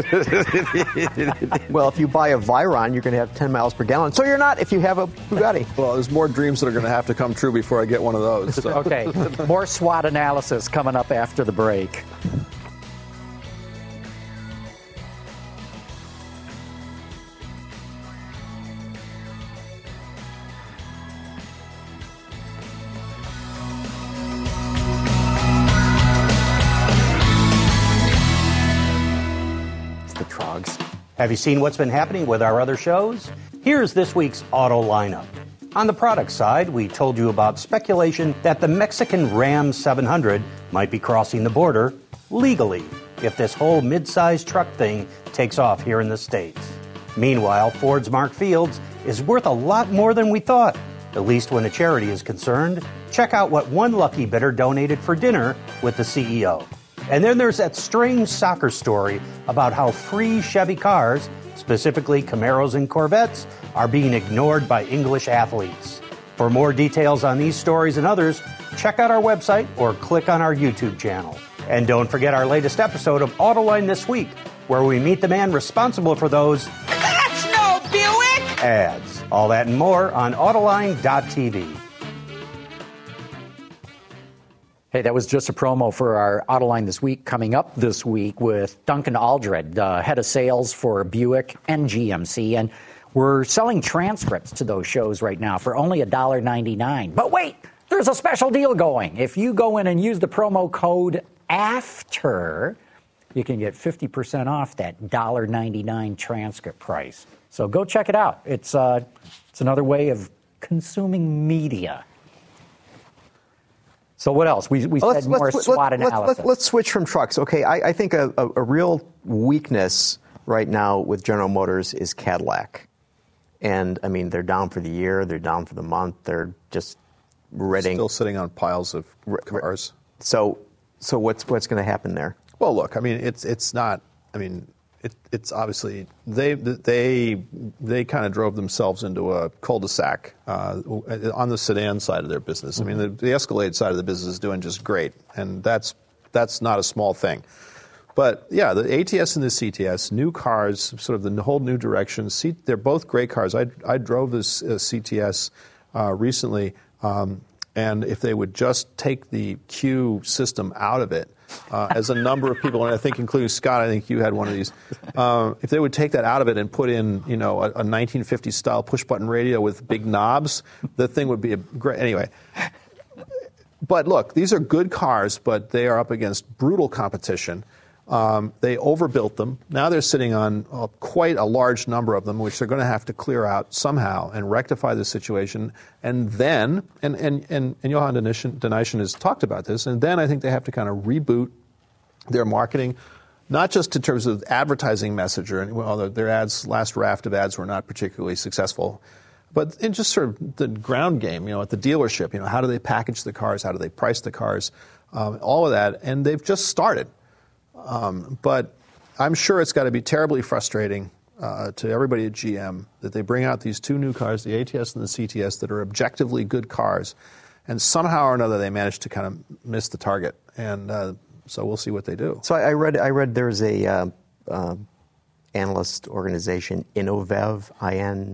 Well, if you buy a Veyron, you're going to have 10 miles per gallon. So you're not if you have a Bugatti. Well, there's more dreams that are going to have to come true before I get one of those. So. Okay, more SWOT analysis coming up after the break. Have you seen what's been happening with our other shows? Here's this week's auto lineup. On the product side, we told you about speculation that the Mexican Ram 700 might be crossing the border legally if this whole mid-size truck thing takes off here in the States. Meanwhile, Ford's Mark Fields is worth a lot more than we thought, at least when a charity is concerned. Check out what one lucky bidder donated for dinner with the CEO. And then there's that strange soccer story about how free Chevy cars, specifically Camaros and Corvettes, are being ignored by English athletes. For more details on these stories and others, check out our website or click on our YouTube channel. And don't forget our latest episode of Autoline This Week, where we meet the man responsible for those "That's no Buick" ads. All that and more on Autoline.tv. Hey, that was just a promo for our Autoline This Week, coming up this week with Duncan Aldred, head of sales for Buick and GMC. And we're selling transcripts to those shows right now for only $1.99. But wait, there's a special deal going. If you go in and use the promo code AFTER, you can get 50% off that $1.99 transcript price. So go check it out. It's another way of consuming media. So what else? We said more SWOT analysis. Let's switch from trucks. Okay, I think a real weakness right now with General Motors is Cadillac. And, I mean, they're down for the year. They're down for the month. They're just reading. Still sitting on piles of cars. So what's going to happen there? Well, look, I mean, it's not, I mean, it's obviously, they kind of drove themselves into a cul-de-sac on the sedan side of their business. I mean, the Escalade side of the business is doing just great, and that's not a small thing. But, yeah, the ATS and the CTS, new cars, sort of the whole new direction. They're both great cars. I drove this CTS recently, and if they would just take the Q system out of it, as a number of people, and I think including Scott, I think you had one of these. If they would take that out of it and put in, you know, a 1950s style push-button radio with big knobs, the thing would be a great. Anyway, but look, these are good cars, but they are up against brutal competition. They overbuilt them. Now they're sitting on quite a large number of them, which they're going to have to clear out somehow and rectify the situation. And then, and Johan Denition has talked about this, and then I think they have to kind of reboot their marketing, not just in terms of advertising message, or well, their ads, last raft of ads were not particularly successful, but in just sort of the ground game, you know, at the dealership, you know, how do they package the cars, how do they price the cars, all of that, and they've just started. But I'm sure it's got to be terribly frustrating to everybody at GM that they bring out these two new cars, the ATS and the CTS, that are objectively good cars, and somehow or another they manage to kind of miss the target. And so we'll see what they do. So I read there's a analyst organization, Innovev,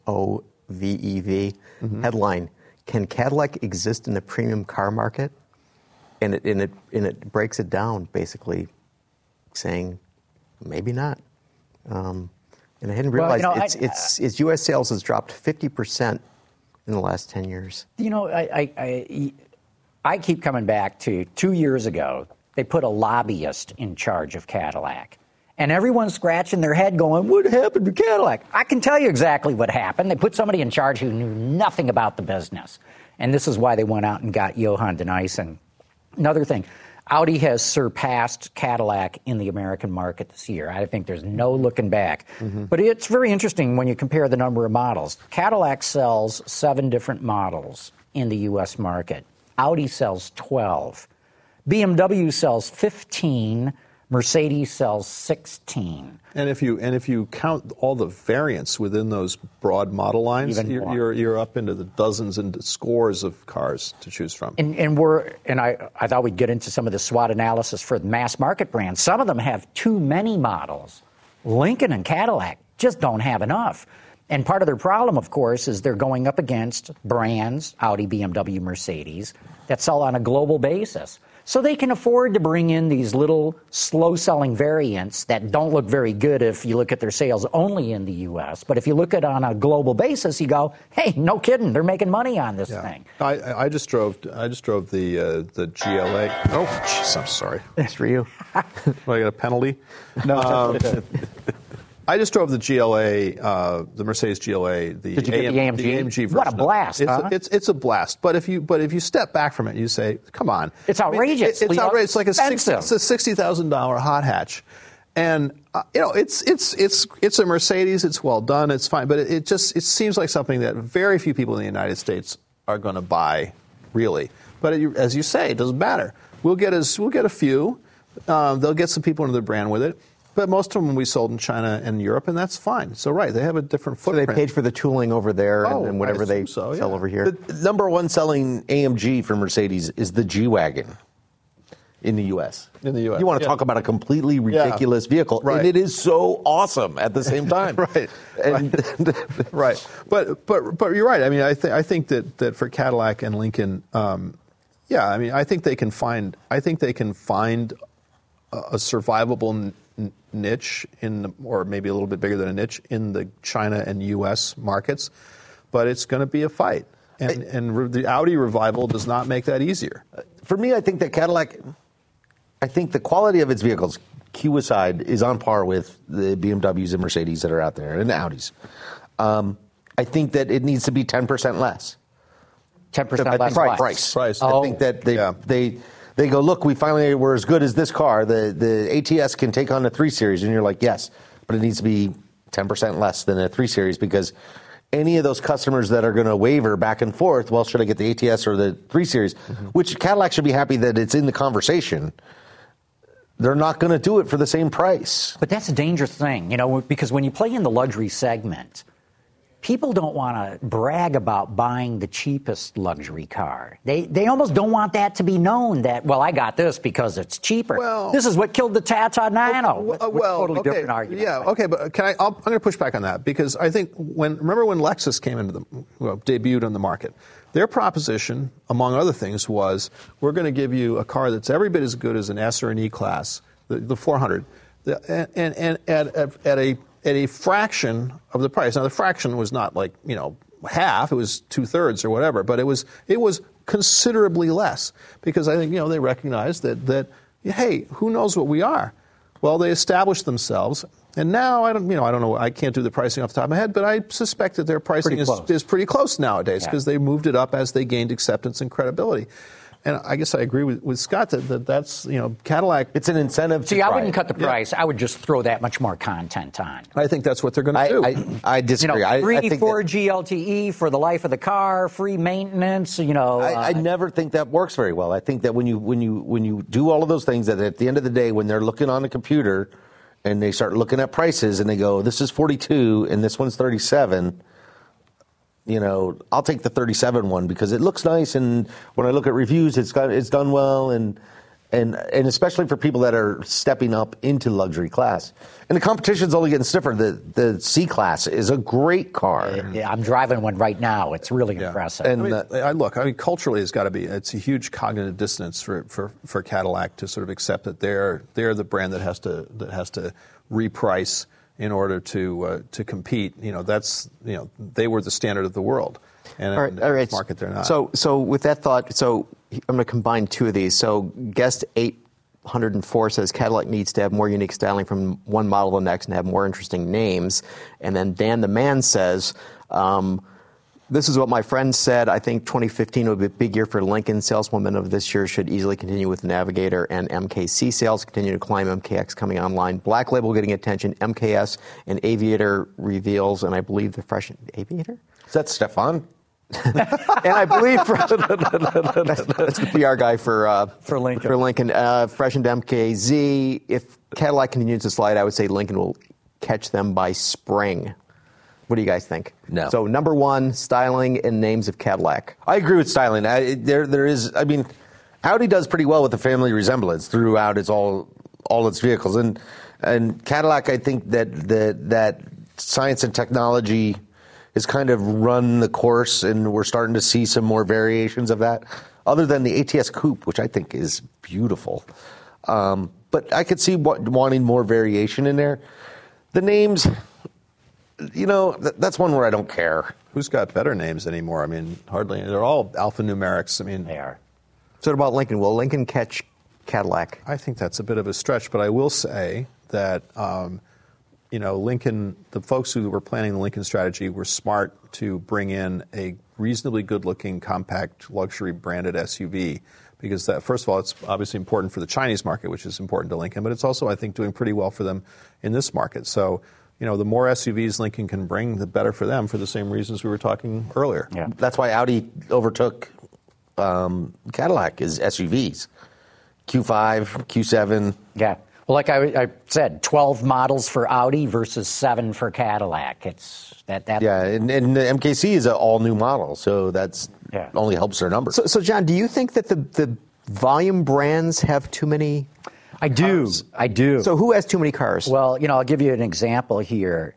headline, "Can Cadillac exist in the premium car market?" And it breaks it down, basically saying maybe not. And I hadn't realized its U.S. sales has dropped 50% in the last 10 years. You know, I keep coming back to 2 years ago, they put a lobbyist in charge of Cadillac. And everyone's scratching their head going, what happened to Cadillac? I can tell you exactly what happened. They put somebody in charge who knew nothing about the business. And this is why they went out and got Johan de Nysschen. Another thing, Audi has surpassed Cadillac in the American market this year. I think there's no looking back. But it's very interesting when you compare the number of models. Cadillac sells 7 different models in the U.S. market. Audi sells 12. BMW sells 15. Mercedes sells 16. And if you count all the variants within those broad model lines, you're up into the dozens and scores of cars to choose from. And I thought we'd get into some of the SWOT analysis for the mass market brands. Some of them have too many models. Lincoln and Cadillac just don't have enough. And part of their problem, of course, is they're going up against brands, Audi, BMW, Mercedes, that sell on a global basis. So they can afford to bring in these little slow-selling variants that don't look very good if you look at their sales only in the U.S. But if you look at it on a global basis, you go, hey, no kidding, they're making money on this thing. I just drove the GLA. Oh, jeez, I'm sorry. That's for you. I got a penalty? No. I just drove the GLA, the Mercedes GLA. Did you get the AMG? The AMG version. What a blast! It's a blast. But if you step back from it, you say, "Come on, it's outrageous." It's outrageous. It's like it's a $60,000 hot hatch, and it's a Mercedes. It's well done. It's fine. But it seems like something that very few people in the United States are going to buy, really. But as you say, it doesn't matter. We'll get a few. They'll get some people into the brand with it. But most of them we sold in China and Europe, and that's fine. So, they have a different footprint. So they paid for the tooling over there and whatever they sell over here. The number one selling AMG for Mercedes is the G-Wagon in the U.S. In the U.S. You want to talk about a completely ridiculous vehicle, and it is so awesome at the same time. Right. But you're right. I mean, I think that for Cadillac and Lincoln, I think they can find a survivable niche or maybe a little bit bigger than a niche in the China and U.S. markets, but it's going to be a fight. And the Audi revival does not make that easier. For me, I think that Cadillac, the quality of its vehicles, Q aside, is on par with the BMWs and Mercedes that are out there and the Audis. I think that it needs to be 10% less. 10% less price. I think that they go, look, we finally were as good as this car. The ATS can take on the 3 Series. And you're like, yes, but it needs to be 10% less than a 3 Series because any of those customers that are going to waver back and forth, well, should I get the ATS or the 3 Series? Which Cadillac should be happy that it's in the conversation. They're not going to do it for the same price. But that's a dangerous thing, because when you play in the luxury segment, people don't want to brag about buying the cheapest luxury car. They almost don't want that to be known that, well, I got this because it's cheaper. Well, this is what killed the Tata Nano. Totally different argument. Yeah, okay, but I'm going to push back on that because I think remember when Lexus came into debuted on the market, their proposition, among other things, was we're going to give you a car that's every bit as good as an S or an E-Class, the 400, and at a fraction of the price. Now, the fraction was not like, half. It was 2/3 or whatever. But it was considerably less because I think, they recognized that, hey, who knows what we are? Well, they established themselves. And now, I don't know, I can't do the pricing off the top of my head, but I suspect that their pricing is pretty close nowadays because they moved it up as they gained acceptance and credibility. And I guess I agree with Scott that's, Cadillac. It's an incentive to I wouldn't cut the price. I would just throw that much more content on. I think that's what they're going to do. I disagree. Free 4G LTE for the life of the car, free maintenance, I never think that works very well. I think that when you do all of those things, that at the end of the day, when they're looking on a computer and they start looking at prices and they go, this is 42 and this one's 37, I'll take the 37 one because it looks nice, and when I look at reviews, it's done well, and And especially for people that are stepping up into luxury class. And the competition's only getting stiffer. The C-Class is a great car. Yeah, I'm driving one right now. It's really impressive. And culturally, it's a huge cognitive dissonance for Cadillac to sort of accept that they're the brand that has to reprice in order to compete. They were the standard of the world. And all right. In the market, they're not. So with that thought, I'm going to combine two of these. So guest 804 says Cadillac needs to have more unique styling from one model to the next and have more interesting names. And then Dan the Man says, this is what my friend said. I think 2015 will be a big year for Lincoln. Sales momentum of this year should easily continue with the Navigator and MKC sales continue to climb. MKX coming online. Black Label getting attention. MKS and Aviator reveals, and I believe the fresh Aviator? Is that Stefan? And I believe that's the PR guy for Lincoln. For Lincoln, freshened MKZ. If Cadillac continues to slide, I would say Lincoln will catch them by spring. What do you guys think? No. So number one, styling and names of Cadillac. I agree with styling. There is. I mean, Audi does pretty well with the family resemblance throughout all its vehicles, and Cadillac. I think that science and technology has kind of run the course, and we're starting to see some more variations of that, other than the ATS Coupe, which I think is beautiful. But I could see wanting more variation in there. The names, that's one where I don't care. Who's got better names anymore? I mean, hardly. They're all alphanumerics. I mean, They are. So what about Lincoln? Will Lincoln catch Cadillac? I think that's a bit of a stretch, but I will say that Lincoln, the folks who were planning the Lincoln strategy were smart to bring in a reasonably good-looking, compact, luxury branded SUV because that, first of all, it's obviously important for the Chinese market, which is important to Lincoln, but it's also, I think, doing pretty well for them in this market. So, the more SUVs Lincoln can bring, the better for them for the same reasons we were talking earlier. Yeah. That's why Audi overtook Cadillac is SUVs. Q5, Q7. Yeah. Well, like I said, 12 models for Audi versus 7 for Cadillac. It's that. Yeah, and the MKC is an all-new model, so that's only helps their numbers. So, John, do you think that the volume brands have too many I do. cars? I do. So who has too many cars? Well, I'll give you an example here.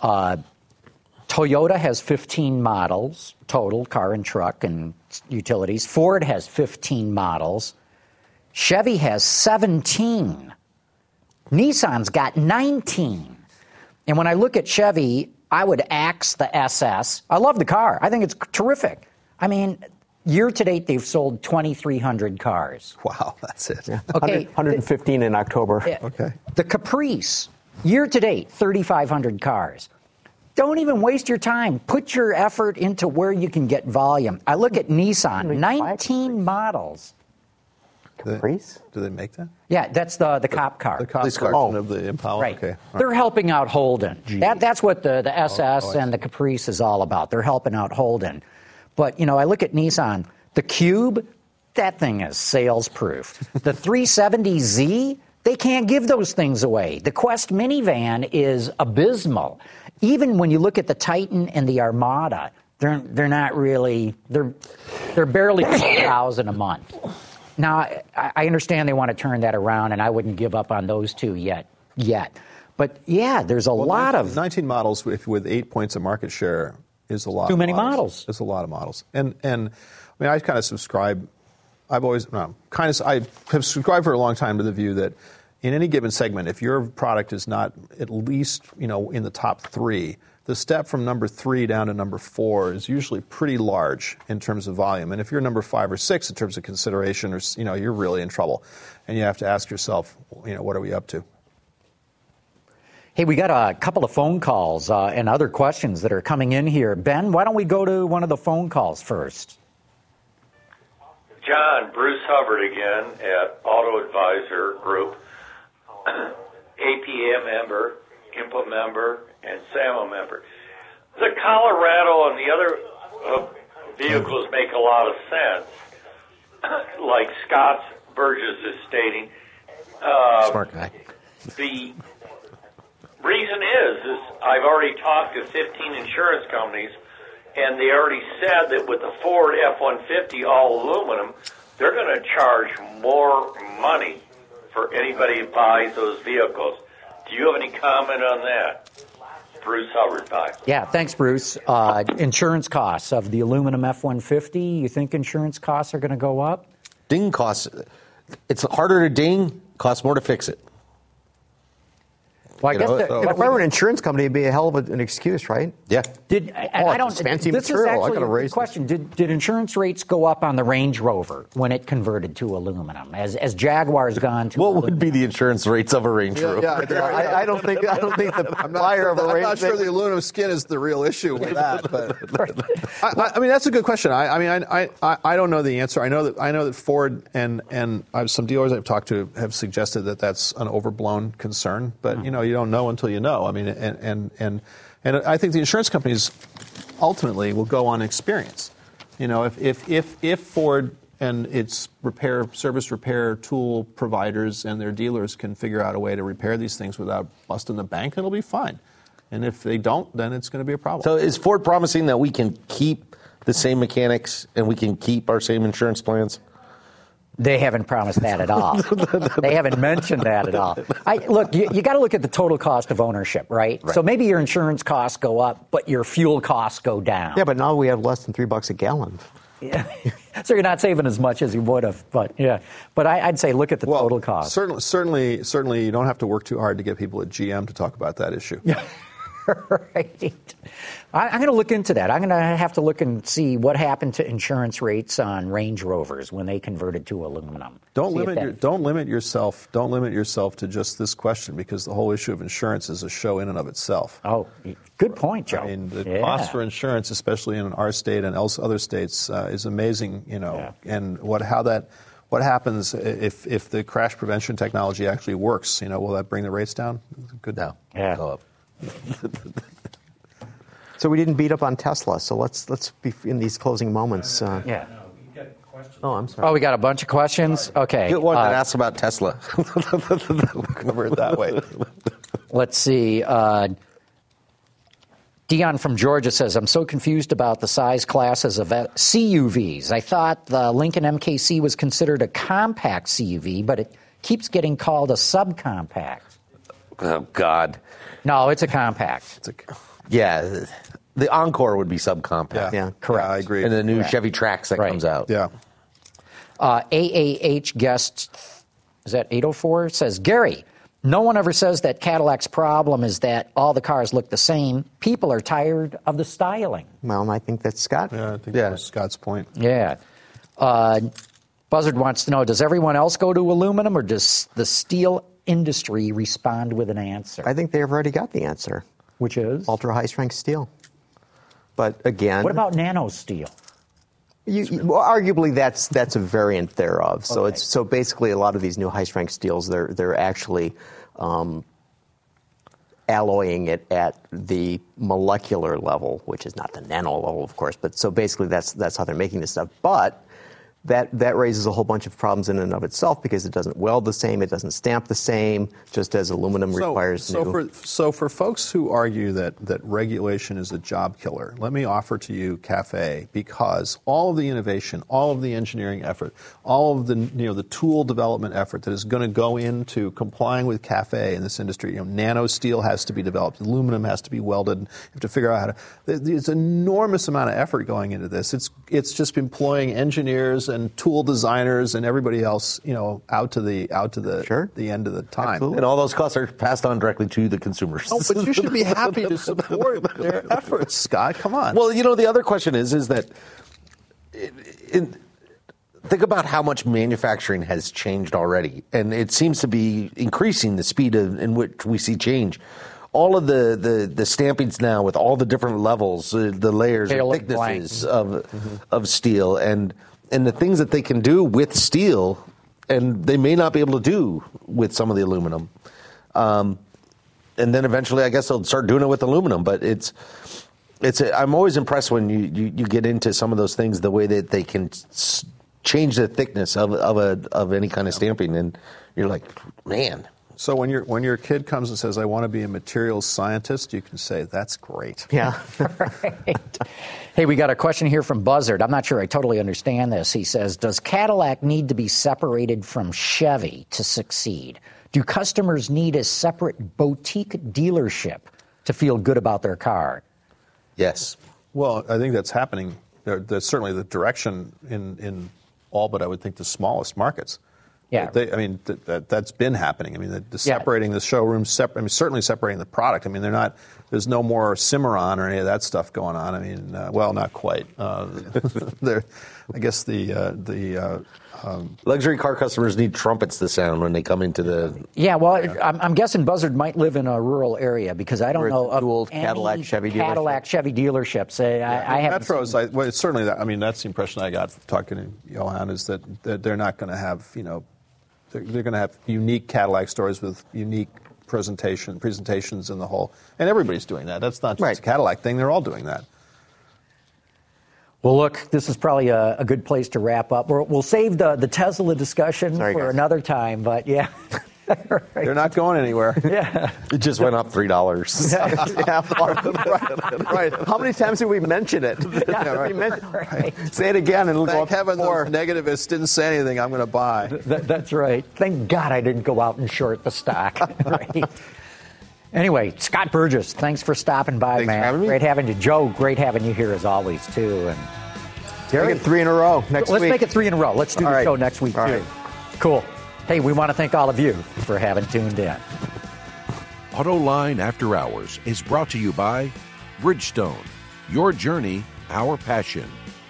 Toyota has 15 models total, car and truck and utilities. Ford has 15 models. Chevy has 17. Nissan's got 19. And when I look at Chevy, I would axe the SS. I love the car. I think it's terrific. I mean, year to date, they've sold 2,300 cars. Wow, that's it. Yeah. Okay. 115 in October. Okay. The Caprice, year to date, 3,500 cars. Don't even waste your time. Put your effort into where you can get volume. I look at Nissan, 19 models. Caprice? Do they make that? Yeah, that's the cop car. The cop Police car. version of the Impala? Right. Okay. All They're helping out Holden. That's what the SS I and the Caprice is all about. They're helping out Holden. But, I look at Nissan. The Cube, that thing is sales-proof. The 370Z, they can't give those things away. The Quest minivan is abysmal. Even when you look at the Titan and the Armada, they're not really, they're barely 1,000 a month. Now, I understand they want to turn that around, and I wouldn't give up on those two yet. But, yeah, there's a lot 19 models with 8 points of market share is a lot. Too many models. It's a lot of models. And I mean, I kind of subscribe. I have subscribed for a long time to the view that in any given segment, if your product is not at least in the top 3, the step from number 3 down to number 4 is usually pretty large in terms of volume. And if you're number 5 or 6 in terms of consideration, or you're really in trouble, and you have to ask yourself, what are we up to? Hey, we got a couple of phone calls and other questions that are coming in here. Ben, why don't we go to one of the phone calls first? John, Bruce Hubbard again at Auto Advisor Group, APA member, IMPA member, and SAMA member. The Colorado and the other vehicles make a lot of sense, like Scott Burgess is stating. Smart guy. The reason is I've already talked to 15 insurance companies, and they already said that with the Ford F-150 all aluminum, they're going to charge more money for anybody who buys those vehicles. Do you have any comment on that? Bruce Hubbard, bye. Yeah, thanks, Bruce. Insurance costs of the aluminum F-150, you think insurance costs are going to go up? Ding costs, it's harder to ding, costs more to fix it. Well, I guess if I were an insurance company, it'd be a hell of an excuse, right? Yeah. I don't. It's fancy this material. is I gotta actually a raise good question. Did insurance rates go up on the Range Rover when it converted to aluminum? As Jaguar's gone to What would be the insurance rates of a Range Rover? I don't think the buyer of a I'm Range not sure the aluminum skin is the real issue with that. But I mean, that's a good question. I don't know the answer. I know that Ford and some dealers I've talked to have suggested that that's an overblown concern. But you don't know until you know. I mean, and I think the insurance companies ultimately will go on experience. If Ford and its service repair tool providers and their dealers can figure out a way to repair these things without busting the bank, it'll be fine. And if they don't, then it's going to be a problem. So is Ford promising that we can keep the same mechanics and we can keep our same insurance plans? They haven't promised that at all. They haven't mentioned that at all. Look, you got to look at the total cost of ownership, right? So maybe your insurance costs go up, but your fuel costs go down. Yeah, but now we have less than $3 a gallon. Yeah. So you're not saving as much as you would have, but yeah. But I'd say look at the total cost. Certainly, you don't have to work too hard to get people at GM to talk about that issue. Yeah. Right. I'm going to look into that. I'm going to have to look and see what happened to insurance rates on Range Rovers when they converted to aluminum. Don't limit yourself to just this question, because the whole issue of insurance is a show in and of itself. Oh, good point, Joe. I mean, the cost for insurance, especially in our state and other states, is amazing. And what happens if the crash prevention technology actually works? Will that bring the rates down? Good. No. Yeah. Go up. So we didn't beat up on Tesla. So let's be in these closing moments. Yeah. Oh, I'm sorry. Oh, we got a bunch of questions? Okay. Get one that asks about Tesla. Cover it that way. Let's see. Dion from Georgia says, I'm so confused about the size classes of CUVs. I thought the Lincoln MKC was considered a compact CUV, but it keeps getting called a subcompact. Oh, God. No, it's a compact. Yeah. The Encore would be subcompact. Yeah, correct. Yeah, I agree. And the new Chevy Trax that comes out. Yeah. AAH guest, is that 804, says, Gary, no one ever says that Cadillac's problem is that all the cars look the same. People are tired of the styling. Well, I think that's Scott. Yeah, I think that was Scott's point. Yeah. Buzzard wants to know, does everyone else go to aluminum, or does the steel industry respond with an answer? I think they've already got the answer. Which is? Ultra high strength steel. But again, What about nano steel? Arguably that's a variant thereof. So Okay. so basically a lot of these new high strength steels they're actually alloying it at the molecular level, which is not the nano level, of course. But so basically that's how they're making this stuff. But that raises a whole bunch of problems in and of itself, because it doesn't weld the same, it doesn't stamp the same, just as aluminum requires new. So for folks who argue that regulation is a job killer, let me offer to you CAFE, because all of the innovation, all of the engineering effort, all of the tool development effort that is going to go into complying with CAFE in this industry, nano steel has to be developed, aluminum has to be welded, you have to figure out how to. There's an enormous amount of effort going into this. It's just employing engineers and tool designers and everybody else, out to the end of the time. Absolutely. And all those costs are passed on directly to the consumers. Oh, but you should be happy to support their efforts, Scott. Come on. Well, the other question is that think about how much manufacturing has changed already, and it seems to be increasing the speed in which we see change. All of the stampings now, with all the different levels, the layers and thicknesses of steel, and the things that they can do with steel, and they may not be able to do with some of the aluminum. And then eventually, I guess they'll start doing it with aluminum. But I'm always impressed when you get into some of those things, the way that they can change the thickness of any kind of stamping, and you're like, man, So when your kid comes and says, "I want to be a materials scientist," you can say, "That's great." Yeah. Right. Hey, we got a question here from Buzzard. I'm not sure I totally understand this. He says, does Cadillac need to be separated from Chevy to succeed? Do customers need a separate boutique dealership to feel good about their car? Yes. Well, I think that's happening. That's certainly the direction in all but I would think the smallest markets. Yeah. That's been happening. I mean, separating the showrooms, certainly separating the product. I mean, there's no more Cimarron or any of that stuff going on. I mean, well, not quite. I guess the luxury car customers need trumpets to sound when they come into the. Yeah, well, I'm guessing Buzzard might live in a rural area because I don't know of old any Cadillac Chevy dealerships. I have Metros. Well, it's certainly that. I mean, that's the impression I got from talking to Johan is that they're not going to have they're going to have unique Cadillac stores with unique presentations in the whole, and everybody's doing that. That's not just a Cadillac thing. They're all doing that. Well, look, this is probably a good place to wrap up. We'll save the Tesla discussion for another time, but yeah. Right. They're not going anywhere. Yeah. It just went up $3. Right. How many times did we mention it? Right. Say it again and thank heaven those negativists didn't say anything I'm going to buy. That's right. Thank God I didn't go out and short the stock. Right. Anyway, Scott Burgess, thanks for stopping by, thanks man. For having me. Great having you. Joe, great having you here as always, too. And Make it 3 in a row next week. Let's make it 3 in a row. Let's do the show next week, too. Right. Cool. Hey, we want to thank all of you for having tuned in. AutoLine After Hours is brought to you by Bridgestone. Your journey, our passion.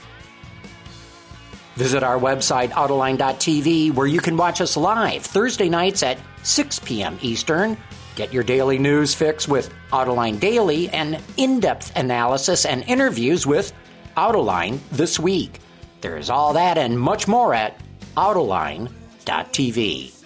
Visit our website, Autoline.tv, where you can watch us live Thursday nights at 6 p.m. Eastern. Get your daily news fix with Autoline Daily and in-depth analysis and interviews with Autoline This Week. There is all that and much more at Autoline.tv.